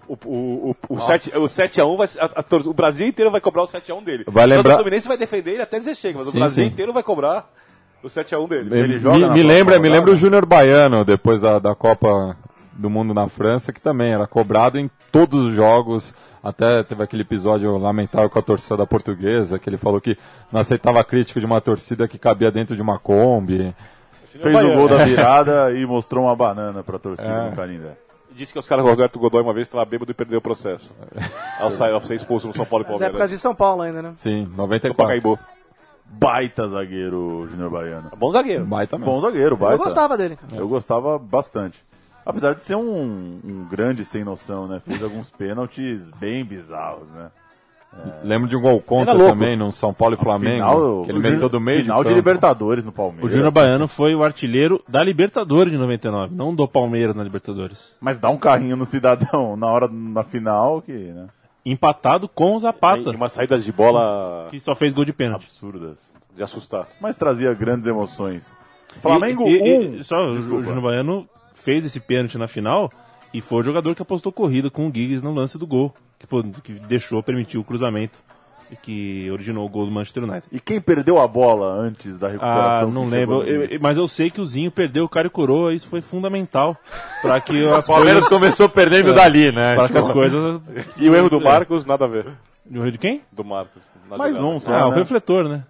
o 7x1 vai... o Brasil inteiro vai cobrar o 7x1 dele. Vai lembrar- Então, o Fluminense vai defender ele até dizer chega, mas o Sim, Brasil sim. inteiro vai cobrar o 7x1 dele. Ele joga na Me próxima rodada? lembra o Júnior Baiano, depois da Copa do Mundo na França, que também era cobrado em todos os jogos. Até teve aquele episódio lamentável com a torcida Portuguesa, que ele falou que não aceitava a crítica de uma torcida que cabia dentro de uma Kombi. Fez o gol da virada e mostrou uma banana pra torcida no Canindé. Disse que os caras Roberto Godoy uma vez estava bêbado e perdeu o processo. Ao ser expulso no São Paulo e As épocas Palmeiras. de São Paulo ainda, né? Sim, No 94. Pacaembu. Baita zagueiro, Júnior Baiano. Bom zagueiro. Baita mesmo. Bom zagueiro, baita. Eu gostava dele, cara. Eu gostava bastante. Apesar de ser um grande sem noção, né? Fez alguns pênaltis bem bizarros, né? Lembro de um gol contra Era louco. também, no São Paulo e Flamengo, que ele meteu do meio final de campo. Libertadores no Palmeiras. O Júnior Baiano foi o artilheiro da Libertadores de 99, não do Palmeiras na Libertadores. Mas dá um carrinho no cidadão na final que, né? Empatado com o Zapata, E uma saída de bola que só fez gol de pênalti. Absurdas. de assustar. Mas trazia grandes emoções. Flamengo 1. O Júnior Baiano fez esse pênalti na final e foi o jogador que apostou corrida com o Giggs no lance do gol, que permitiu o cruzamento e que originou o gol do Manchester United. E quem perdeu a bola antes da recuperação? Não que lembro, chegou no limite? mas eu sei que o Zinho perdeu o cara e coroa, isso foi fundamental para que as Palmeiras coisas... começou perdendo dali, né? Para que as coisas... E o erro do Marcos, nada a ver. O erro de quem? Do Marcos. na Mais jogada. um só, O né? refletor, né?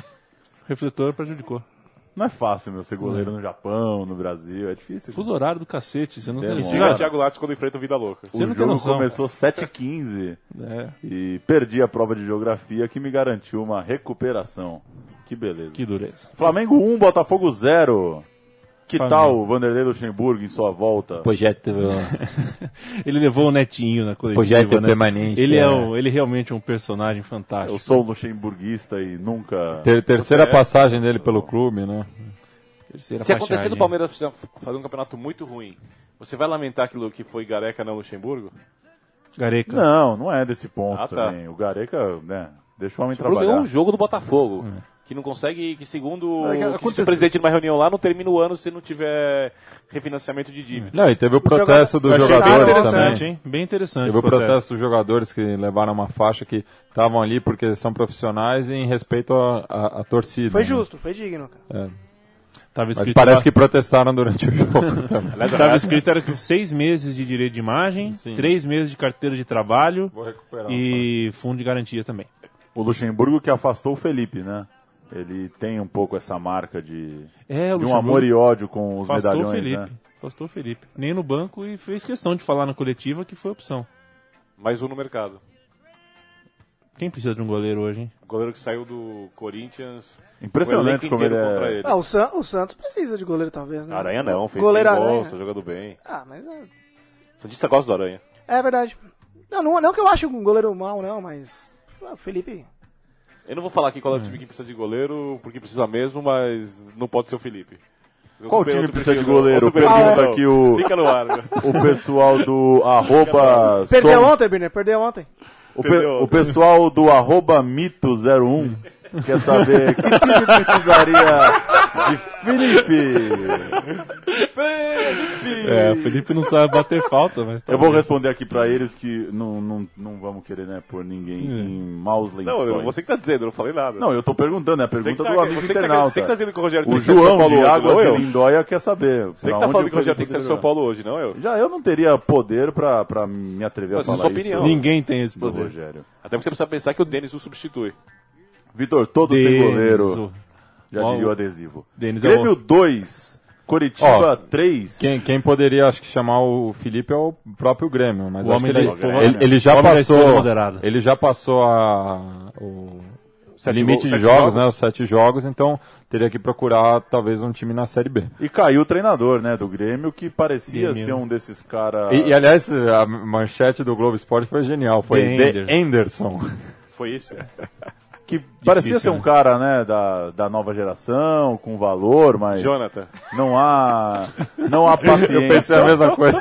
O refletor prejudicou. Não é fácil, meu, ser goleiro no Japão, no Brasil, é difícil. Fuso horário do cacete, você não Demora. sabe. Xinga o Thiago Lattes quando enfrenta o Vida Louca. O Você não tem jogo noção. começou 7h15 É, e perdi a prova de geografia que me garantiu uma recuperação. Que beleza. que dureza. Flamengo 1, Botafogo 0. Que Flamengo. tal o Vanderlei Luxemburgo em sua volta? Projeto, Ele levou o Netinho na coletiva, projeto né? permanente. Ele, é. ele realmente é um personagem fantástico. Eu sou luxemburguista e nunca... Terceira passagem dele pelo clube, né? Terceira Se acontecer passagem. do Palmeiras fazer um campeonato muito ruim, você vai lamentar aquilo que foi Gareca não Luxemburgo? Gareca. Não é desse ponto Ah, tá. também. O Gareca, né, deixa o homem Luxemburgo trabalhar. ganhou um jogo do Botafogo. Que não consegue, que segundo É que que aconteceu- o presidente numa reunião lá, não termina o ano se não tiver refinanciamento de dívida. Não, e teve o protesto dos Eu achei bem jogadores interessante, também. hein? Bem interessante. Teve o protesto dos jogadores que levaram uma faixa que estavam ali porque são profissionais e em respeito à torcida. Foi né? justo, foi digno, cara. Tava Mas escrito parece lá- que protestaram durante o jogo também. Estava escrito era que 6 meses de direito de imagem, Sim. 3 meses de carteira de trabalho Vou recuperar. e fundo de garantia também. O Luxemburgo que afastou o Felipe, né? Ele tem um pouco essa marca de um Luxemburgo amor e ódio com os afastou medalhões, o Felipe. né? Afastou o Felipe. Nem no banco e fez questão de falar na coletiva que foi opção. Mais um no mercado. Quem precisa de um goleiro hoje, hein? O goleiro que saiu do Corinthians. Impressionante o elenco como ele inteiro contra é. ele. Ah, o Santos precisa de goleiro, talvez, né? Aranha não, fez Goleiro 100 gols, Aranha. tá jogando bem. Ah, mas O Santista gosta do Aranha. é verdade. Não que eu ache um goleiro mau, não, mas o Felipe... Eu não vou falar aqui qual é o time que precisa de goleiro, porque precisa mesmo, mas não pode ser o Felipe. Qual Outro time precisa de perfil, goleiro? outro perfil, Pergunta não. aqui o Fica no ar. Né? o pessoal do arroba... Perdeu ontem, Birner, perdeu ontem. O pessoal do arroba mito01 quer saber que time precisaria de Felipe. O Felipe não sabe bater falta, mas tá Eu vou bem. responder aqui pra eles que não vamos querer, né, pôr ninguém em maus lençóis. Não, você que tá dizendo, eu não falei nada. Não, eu tô perguntando, é a pergunta do amigo você que internauta. você que tá dizendo que o Rogério O tem que sair do São João Paulo de hoje, Águas não eu. Lindóia quer saber. Você que tá falando que o Rogério tem que sair do São Paulo hoje, não eu. Já eu não teria poder pra me atrever Mas a isso é falar sua isso opinião. Ninguém tem esse do poder. Rogério. Até porque você precisa pensar que o Denis o substitui. Vitor, todos têm goleiro. Denis, Já Ó, diria o adesivo. Denis é Grêmio 2, Coritiba Ó, 3. Quem poderia, acho que, chamar o Felipe é o próprio Grêmio, mas O acho homem que da ele, escova- ele já o homem da escova passou. moderada. Ele já passou o limite de 7 jogos, jogos, né? Os 7 jogos, então teria que procurar talvez um time na Série B. E caiu o treinador, né, do Grêmio, que parecia Grêmio. ser um desses caras... E, aliás, a manchete do Globo Esporte foi genial. Foi The The Anderson. Foi isso? Que parecia ser né? um cara, né, da nova geração, com valor, mas Jonathan. não há paciência. Eu pensei a mesma coisa.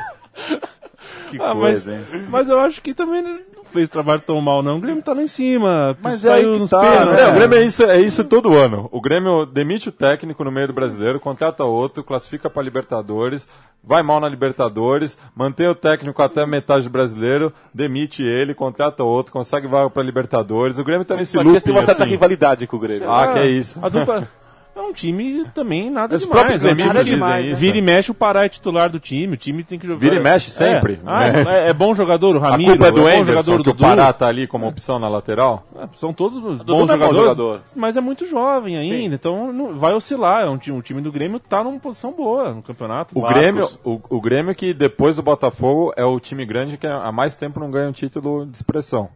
Que Ah, coisa, hein? mas eu acho que também não fez trabalho tão mal, não. O Grêmio tá lá em cima. Mas é saiu aí que nos tá, pênaltis. né? O Grêmio é isso todo ano. O Grêmio demite o técnico no meio do brasileiro, contrata outro, classifica para Libertadores, vai mal na Libertadores, mantém o técnico até metade do brasileiro, demite ele, contrata outro, consegue vaga para Libertadores. O Grêmio tá nesse Matias tem looping uma certa assim. rivalidade com o Grêmio. Ah, que é isso. A dupla é um time também nada Os próprios demais. É um gremistas time dizem que isso. vira e mexe, o Pará é titular do time. O time tem que jogar. Vira e mexe sempre. É bom jogador o A Ramiro. culpa é do bom Anderson, jogador que o Dudu. Pará tá ali como opção na lateral. São todos bons não é bom jogadores, jogador. mas é muito jovem ainda, Sim. então vai oscilar. É um time do Grêmio tá numa posição boa no campeonato. O Marcos. Grêmio, o Grêmio que depois do Botafogo é o time grande que há mais tempo não ganha um título de expressão.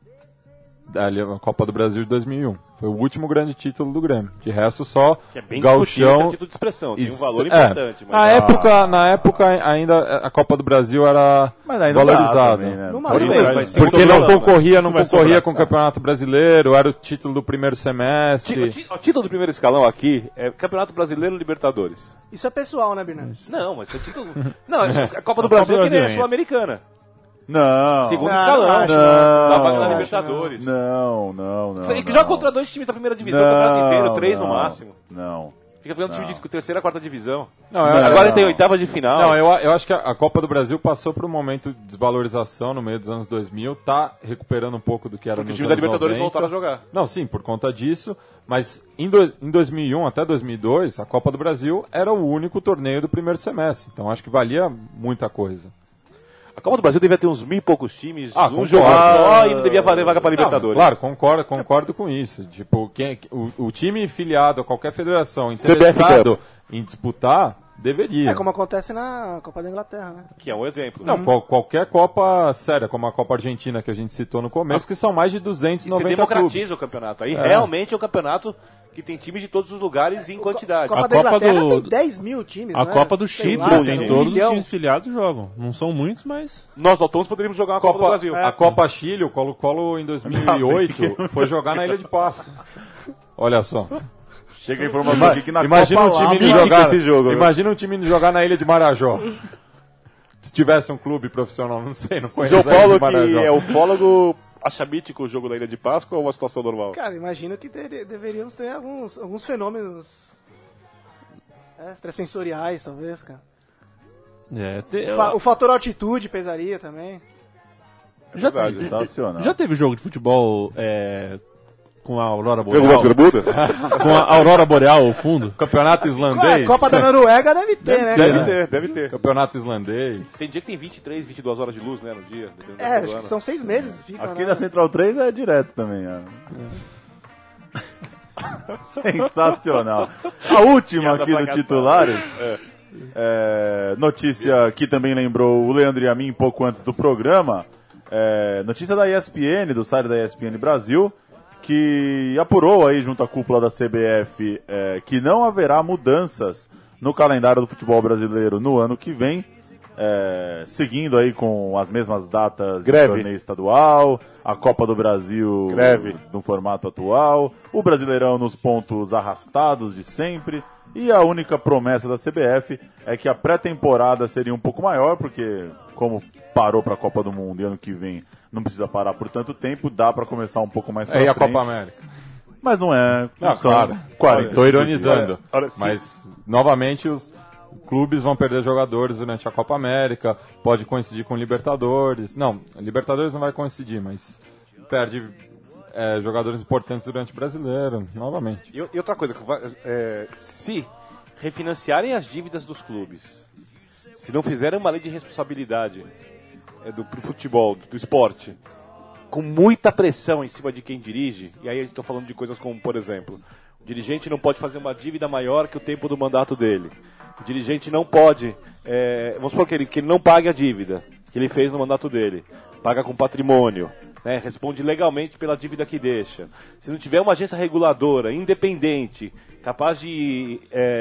Ali, a Copa do Brasil de 2001. Foi o último grande título do Grêmio. De resto, só Que é bem discutível esse Gauchão. título de expressão. Tem um Isso, valor é. importante. Na época ainda a Copa do Brasil era Mas aí não dá valorizada. também, né? Numa Por liga, isso, né? vai ser Porque sobrando, não concorria vai sobrar. com o Campeonato Brasileiro, era o título do primeiro semestre. O título do primeiro escalão aqui é Campeonato Brasileiro Libertadores. Isso é pessoal, né, Birner? Não, mas é título. Não, a Copa do A Copa Brasil é que nem do a Brasil Sul-Americana. Não. Segundo Não, escalão. não acho, Da vaga na não. Libertadores. Não. Joga contra 2 times da primeira divisão, o campeonato inteiro, 3 no máximo. Não. Fica pegando time de terceira, quarta divisão. Não, Agora tem oitava de final. Não, eu acho que a Copa do Brasil passou por um momento de desvalorização no meio dos anos 2000, tá recuperando um pouco do que era Porque os nos times da anos Libertadores 90. voltaram a jogar. Não, sim, por conta disso, mas em 2001 até 2002, a Copa do Brasil era o único torneio do primeiro semestre, então acho que valia muita coisa. A Copa do Brasil devia ter uns 1.000 e poucos times, Ah, um concordo. jogo só e não devia valer vaga para Libertadores. Claro, concordo com isso. Tipo, o time filiado a qualquer federação interessado em disputar, deveria. É como acontece na Copa da Inglaterra, né? Que é um exemplo. Não, qualquer Copa séria, como a Copa Argentina que a gente citou no começo, que são mais de E você 290 democratiza clubes. o campeonato. Aí realmente é um campeonato que tem times de todos os lugares em quantidade. Copa A da Copa Inglaterra do- tem 10 mil times, A né? Copa do Sei Chipre lá, tem um todos os milhão. times filiados jogam. Não são muitos, mas Nós autônomos poderíamos jogar a Copa do Brasil. A Copa Chile, o Colo-Colo em 2008 foi jogar na Ilha de Páscoa. Olha só. Chega a informação aqui que na Imagina um Copa time lá, indo mítico jogar, esse jogo, né? imagina um time indo jogar na Ilha de Marajó. Se tivesse um clube profissional, não sei, não conheço João a Ilha Paulo, de Marajó. que é ufólogo, acha mítico o jogo da Ilha de Páscoa ou uma situação normal? Cara, imagino que deveríamos ter alguns fenômenos extrasensoriais, talvez, cara. O fator altitude pesaria também. já, Verdade. Sensacional. já teve jogo de futebol com a Aurora Pelo Boreal? Bermudas? Com a Aurora Boreal ao fundo? Campeonato islandês. Copa da Noruega deve ter, né? Deve ter. Campeonato islandês. Tem dia que tem 23, 22 horas de luz, né, no dia. dependendo da É, época do acho que ano. são 6 meses. Fica, Aqui né? na Central 3 é direto também. Sensacional. A última aqui do Titulares. Notícia que também lembrou o Leandro e a mim pouco antes do programa. Notícia da ESPN, do site da ESPN Brasil, que apurou aí junto à cúpula da CBF que não haverá mudanças no calendário do futebol brasileiro no ano que vem, seguindo aí com as mesmas datas do torneio estadual, a Copa do Brasil no formato atual, o Brasileirão nos pontos arrastados de sempre, e a única promessa da CBF é que a pré-temporada seria um pouco maior, porque como parou para a Copa do Mundo e ano que vem não precisa parar por tanto tempo, dá para começar um pouco mais para frente. E a Copa América? Mas não é. Claro. 40. Estou ironizando. Mas, novamente, os clubes vão perder jogadores durante a Copa América, pode coincidir com Libertadores. Não, Libertadores não vai coincidir, mas perde jogadores importantes durante o Brasileiro, novamente. E outra coisa, se refinanciarem as dívidas dos clubes, se não fizerem uma lei de responsabilidade do futebol, do esporte, com muita pressão em cima de quem dirige, e aí a gente está falando de coisas como, por exemplo, o dirigente não pode fazer uma dívida maior que o tempo do mandato dele. O dirigente não pode, vamos supor que ele não pague a dívida que ele fez no mandato dele, paga com patrimônio, né, responde legalmente pela dívida que deixa. Se não tiver uma agência reguladora, independente, capaz de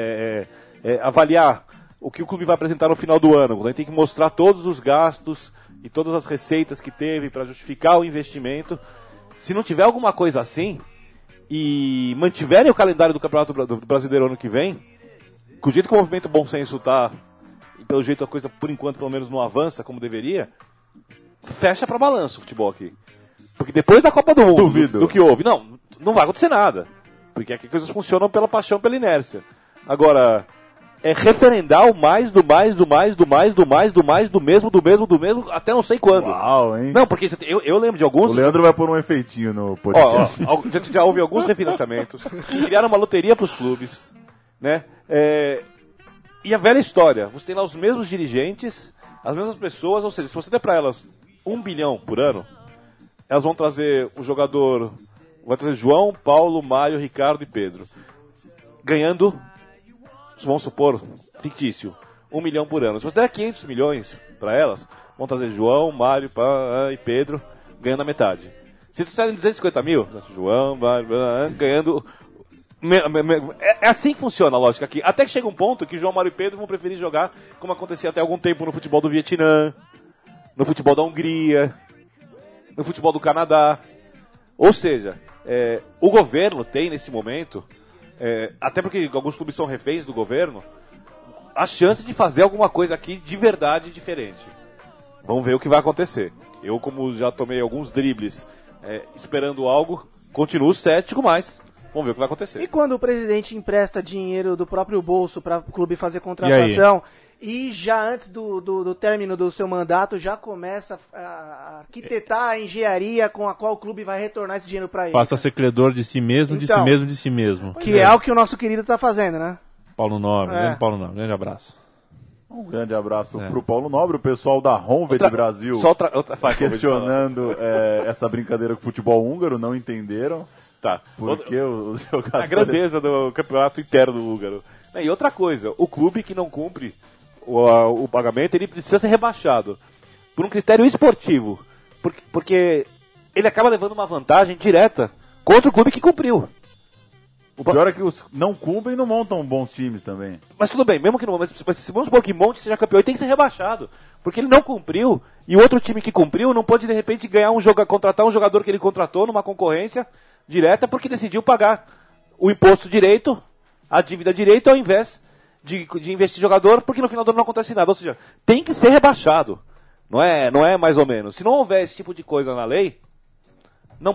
avaliar o que o clube vai apresentar no final do ano, quando a gente tem que mostrar todos os gastos e todas as receitas que teve para justificar o investimento, se não tiver alguma coisa assim, e mantiverem o calendário do Campeonato Brasileiro ano que vem, com o jeito que o movimento Bom Senso tá, e pelo jeito a coisa, por enquanto, pelo menos não avança como deveria, fecha para balanço o futebol aqui. Porque depois da Copa do Mundo, do que houve, não vai acontecer nada. Porque aqui as coisas funcionam pela paixão, pela inércia. Agora, referendar o mais, do mais, do mais, do mais, do mais, do mais, do mesmo, até não sei quando. Uau, hein? Não, porque eu lembro de alguns... O Leandro vai pôr um efeitinho no podcast. Já houve alguns refinanciamentos, criaram uma loteria para os clubes, né? E a velha história, você tem lá os mesmos dirigentes, as mesmas pessoas, ou seja, se você der para elas 1 bilhão por ano, elas vão trazer o jogador, vai trazer João, Paulo, Mário, Ricardo e Pedro, ganhando, vamos supor, fictício, 1 milhão por ano. Se você der 500 milhões para elas, vão trazer João, Mário e Pedro, ganhando a metade. Se trouxerem 250 mil, João, Mário, ganhando... É assim que funciona a lógica aqui. Até que chega um ponto que João, Mário e Pedro vão preferir jogar como acontecia até algum tempo no futebol do Vietnã, no futebol da Hungria, no futebol do Canadá. Ou seja, o governo tem nesse momento, até porque alguns clubes são reféns do governo, a chance de fazer alguma coisa aqui de verdade diferente. Vamos ver o que vai acontecer. Eu, como já tomei alguns dribles esperando algo, continuo cético, mas vamos ver o que vai acontecer. E quando o presidente empresta dinheiro do próprio bolso para o clube fazer contratação e já antes do término do seu mandato já começa a arquitetar a engenharia com a qual o clube vai retornar esse dinheiro para ele? Passa a ser credor de si mesmo, de si mesmo, de si mesmo. Que é algo que o nosso querido está fazendo, né? Paulo Nobre, grande Paulo Nobre, grande abraço. Um grande abraço pro Paulo Nobre, o pessoal da Honved Brasil questionando essa brincadeira com o futebol húngaro, não entenderam. Tá. Porque os jogadores... A grandeza do campeonato interno húngaro. E outra coisa, o clube que não cumpre o pagamento, ele precisa ser rebaixado por um critério esportivo, porque ele acaba levando uma vantagem direta contra o clube que cumpriu. O pior é que os não cumprem não montam bons times também. Mas tudo bem, mesmo que não, mas vamos supor que monte seja campeão, ele tem que ser rebaixado, porque ele não cumpriu, e o outro time que cumpriu não pode de repente contratar um jogador que ele contratou numa concorrência direta porque decidiu pagar o imposto direito, a dívida direito, ao invés de investir em jogador, porque no final do ano não acontece nada. Ou seja, tem que ser rebaixado. Não é mais ou menos. Se não houver esse tipo de coisa na lei, não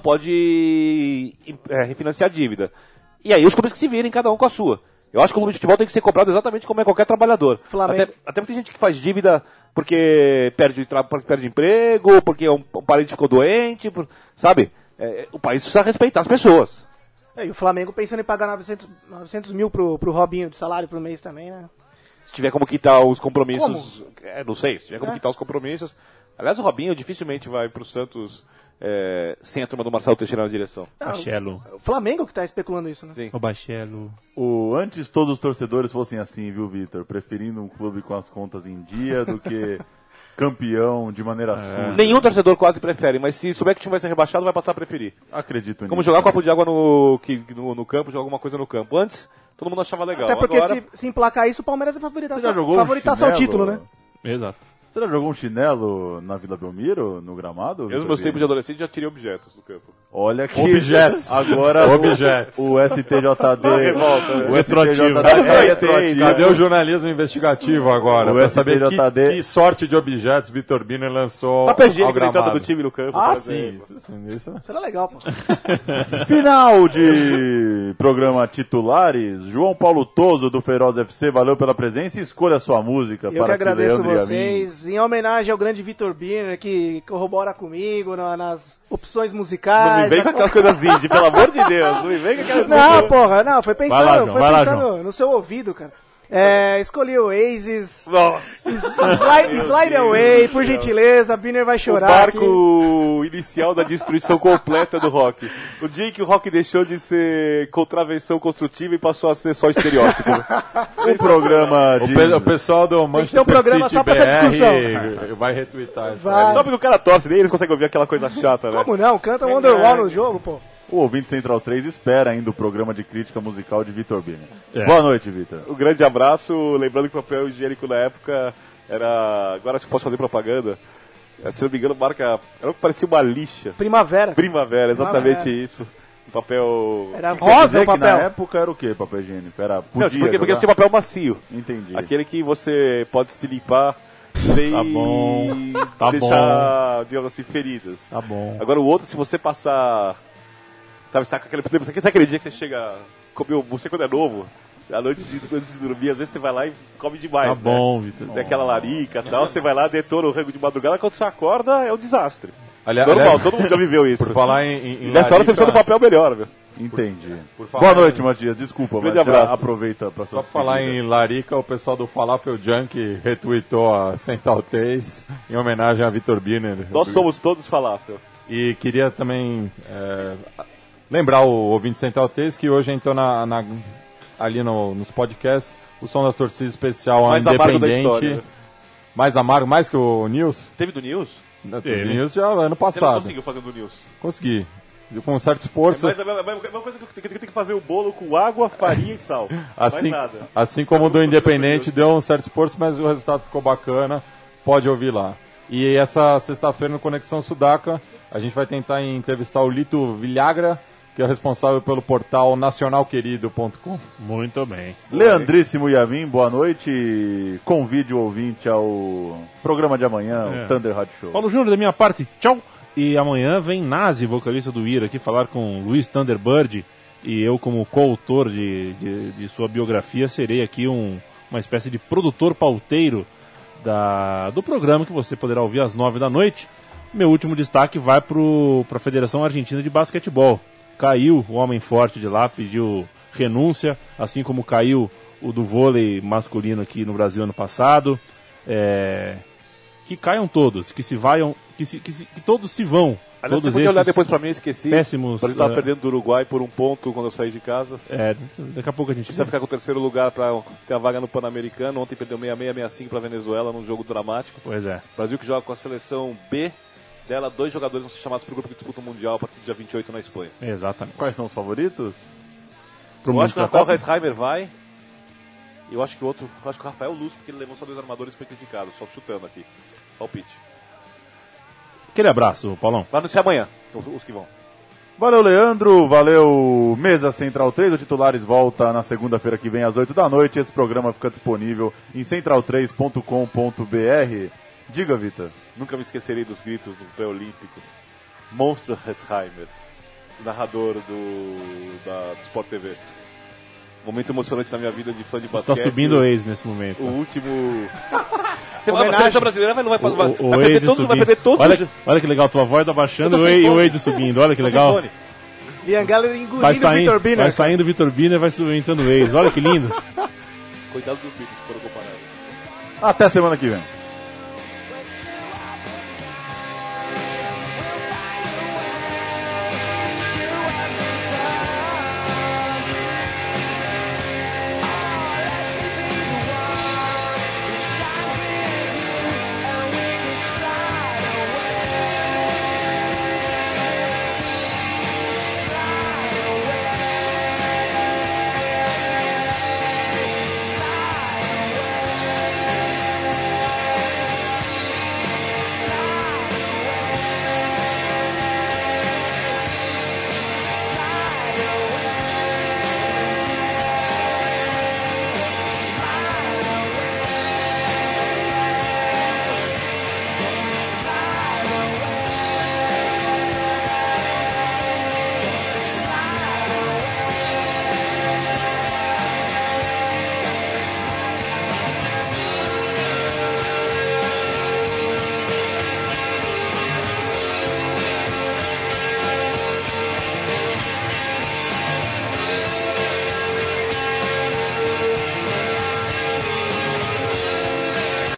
pode refinanciar a dívida. E aí os clubes que se virem, cada um com a sua. Eu acho que o clube de futebol tem que ser cobrado exatamente como é qualquer trabalhador. Até porque tem gente que faz dívida porque perde emprego, porque um parente ficou doente, sabe? O país precisa respeitar as pessoas. E o Flamengo pensando em pagar 900 mil pro Robinho de salário pro mês também, né? Se tiver como quitar os compromissos... não sei, se tiver como quitar os compromissos... Aliás, o Robinho dificilmente vai pro Santos sem a turma do Marcelo Teixeira na direção. Bachelo. O Flamengo que tá especulando isso, né? Sim. O Bachelo. Antes todos os torcedores fossem assim, viu, Vitor? Preferindo um clube com as contas em dia do que campeão de maneira suja. Nenhum torcedor quase prefere, mas se souber que o time vai ser rebaixado, vai passar a preferir. Acredito nisso. Como jogar copo de água no campo, jogar alguma coisa no campo. Antes, todo mundo achava legal. Até porque Agora... se emplacar isso, o Palmeiras vai Você já jogou favoritação ao título, né? Exato. Você já jogou um chinelo na Vila Belmiro, no gramado? Eu, nos meus tempos de adolescente, já tirei objetos do campo. Olha que... Objetos. Agora Objetos. o STJD... revolta, o Retroativo. Cadê o jornalismo investigativo agora? O Pra saber STJD. que sorte de objetos Vitor Biner lançou Papel ao higiênico na entrada gramado. do time no campo. Ah, por sim. exemplo. Isso. Isso era legal, pô. Final de programa Titulares. João Paulo Toso, do Feroz FC, valeu pela presença e escolha a sua música. Eu que para agradeço Leandro e a mim. vocês. Em homenagem ao grande Vitor Birner, que corrobora comigo nas opções musicais. Não me vem com aquelas coisas indie, pelo amor de Deus. Não me vem com aquelas Não, coisas... porra, não, foi Vai lá, pensando, João, vai lá, no seu ouvido, cara. Escolhi o Oasis, Nossa. Slide Away, por gentileza, Birner vai O chorar. barco inicial da destruição completa do rock. O dia em que o rock deixou de ser contravenção construtiva e passou a ser só estereótipo. Um programa de... O pessoal do Manchester um programa City só pra essa discussão. vai retweetar isso. Vai. Só porque o cara torce, nem eles conseguem ouvir aquela coisa chata, né? Como não? Canta Wonderwall no jogo, pô. O ouvinte Central 3 espera ainda o programa de crítica musical de Vitor Birner. Boa noite, Vitor. Um grande abraço, lembrando que o papel higiênico na época era... Agora acho que posso fazer propaganda. Se não me engano, marca... Era o que parecia uma lixa. Primavera. Primavera, exatamente Primavera. isso. Um papel... Era Quer rosa dizer o que na papel. época era o quê, papel higiênico? Era... Não, Podia porque jogar? tinha papel macio. Entendi. Aquele que você pode se limpar sem Tá bom, tá deixar, digamos assim, feridas. Tá bom. Agora o outro, se você passar... Sabe, você tá com aquele... Sabe aquele dia que você chega... Comeu, você quando é novo, à noite antes de dormir, às vezes você vai lá e come demais, Tá né? bom, Vitor. Tem aquela larica e tal, você vai lá, detona o rango de madrugada, quando você acorda, é um desastre. Aliás, Normal, todo mundo já viveu isso. por falar em E nessa hora você precisa do papel melhor, viu? Entendi. por falar Boa noite, em- Matias. Desculpa, Grande mas já abraço. aproveita para Só pra falar em Larica, o pessoal do Falafel Junk retweetou a Central 3 em homenagem a Vitor Birner. Nós somos todos falafel. E queria também lembrar o ouvinte Central 3 que hoje entrou ali nos podcasts o Som das Torcidas especial ao Mais amargo da Independente. história, né? Mais amargo, mais que o News? Teve do News? O News já ano Você não passado. conseguiu fazer do News. Consegui. Com um certo esforço. Mas é uma coisa que eu tenho que fazer o bolo com água, farinha e sal. Assim, Mais nada. assim como o do Independente deu um certo esforço, mas o resultado ficou bacana. Pode ouvir lá. E essa sexta-feira no Conexão Sudaca, a gente vai tentar entrevistar o Lito Villagra, que é o responsável pelo portal nacionalquerido.com. Muito bem. Leandríssimo Yavim, boa noite. Convide o ouvinte ao programa de amanhã, o Thunder Rádio Show. Paulo Júnior, da minha parte, tchau. E amanhã vem Nazi, vocalista do Ira, aqui falar com Luiz Thunderbird. E eu, como coautor de sua biografia, serei aqui uma espécie de produtor pauteiro do programa que você poderá ouvir às 9 da noite. Meu último destaque vai para a Federação Argentina de Basquetebol. Caiu o homem forte de lá, pediu renúncia, assim como caiu o do vôlei masculino aqui no Brasil ano passado. Que caiam todos, que se vaiam, que todos se vão. Aliás, todos você podia olhar esses depois pra mim, eu esqueci. péssimos. A gente tava perdendo do Uruguai por 1 ponto quando eu saí de casa. Daqui a pouco a gente Precisa ficar com o terceiro lugar pra ter a vaga no Pan-Americano. Ontem perdeu 6-6-6-5 pra Venezuela num jogo dramático. Pois é. Brasil que joga com a seleção B dela, 2 jogadores vão ser chamados pro grupo que disputa o Mundial a partir do dia 28 na Espanha. Exatamente. Quais são os favoritos? Eu acho que o Rafael Reisheimer vai. E eu acho que o outro, eu acho que o Rafael Luz, porque ele levou só 2 armadores e foi criticado, só chutando aqui. Palpite. Aquele abraço, Paulão. Vai anunciar amanhã, os que vão. Valeu, Leandro. Valeu, Mesa Central 3. O Titulares volta na segunda-feira que vem às 8 da noite. Esse programa fica disponível em central3.com.br. Diga, Vitor. Nunca me esquecerei dos gritos do pré-olímpico. Monstro Hetzheimer, narrador do Sport TV. Momento emocionante na minha vida de fã de basquete. Está subindo o ex nesse momento. O último... A seleção brasileira vai Waze vai perder todos olha que legal, tua voz abaixando Eu tô e sem o fone. Waze subindo. Olha que Tô sem legal. fone. Ian Geller engolindo Vai o Vitor Birner. saindo o Vitor Biner, vai entrando o Waze. Olha que lindo. Coitado dos Beatles, foram comparados. Até semana que vem.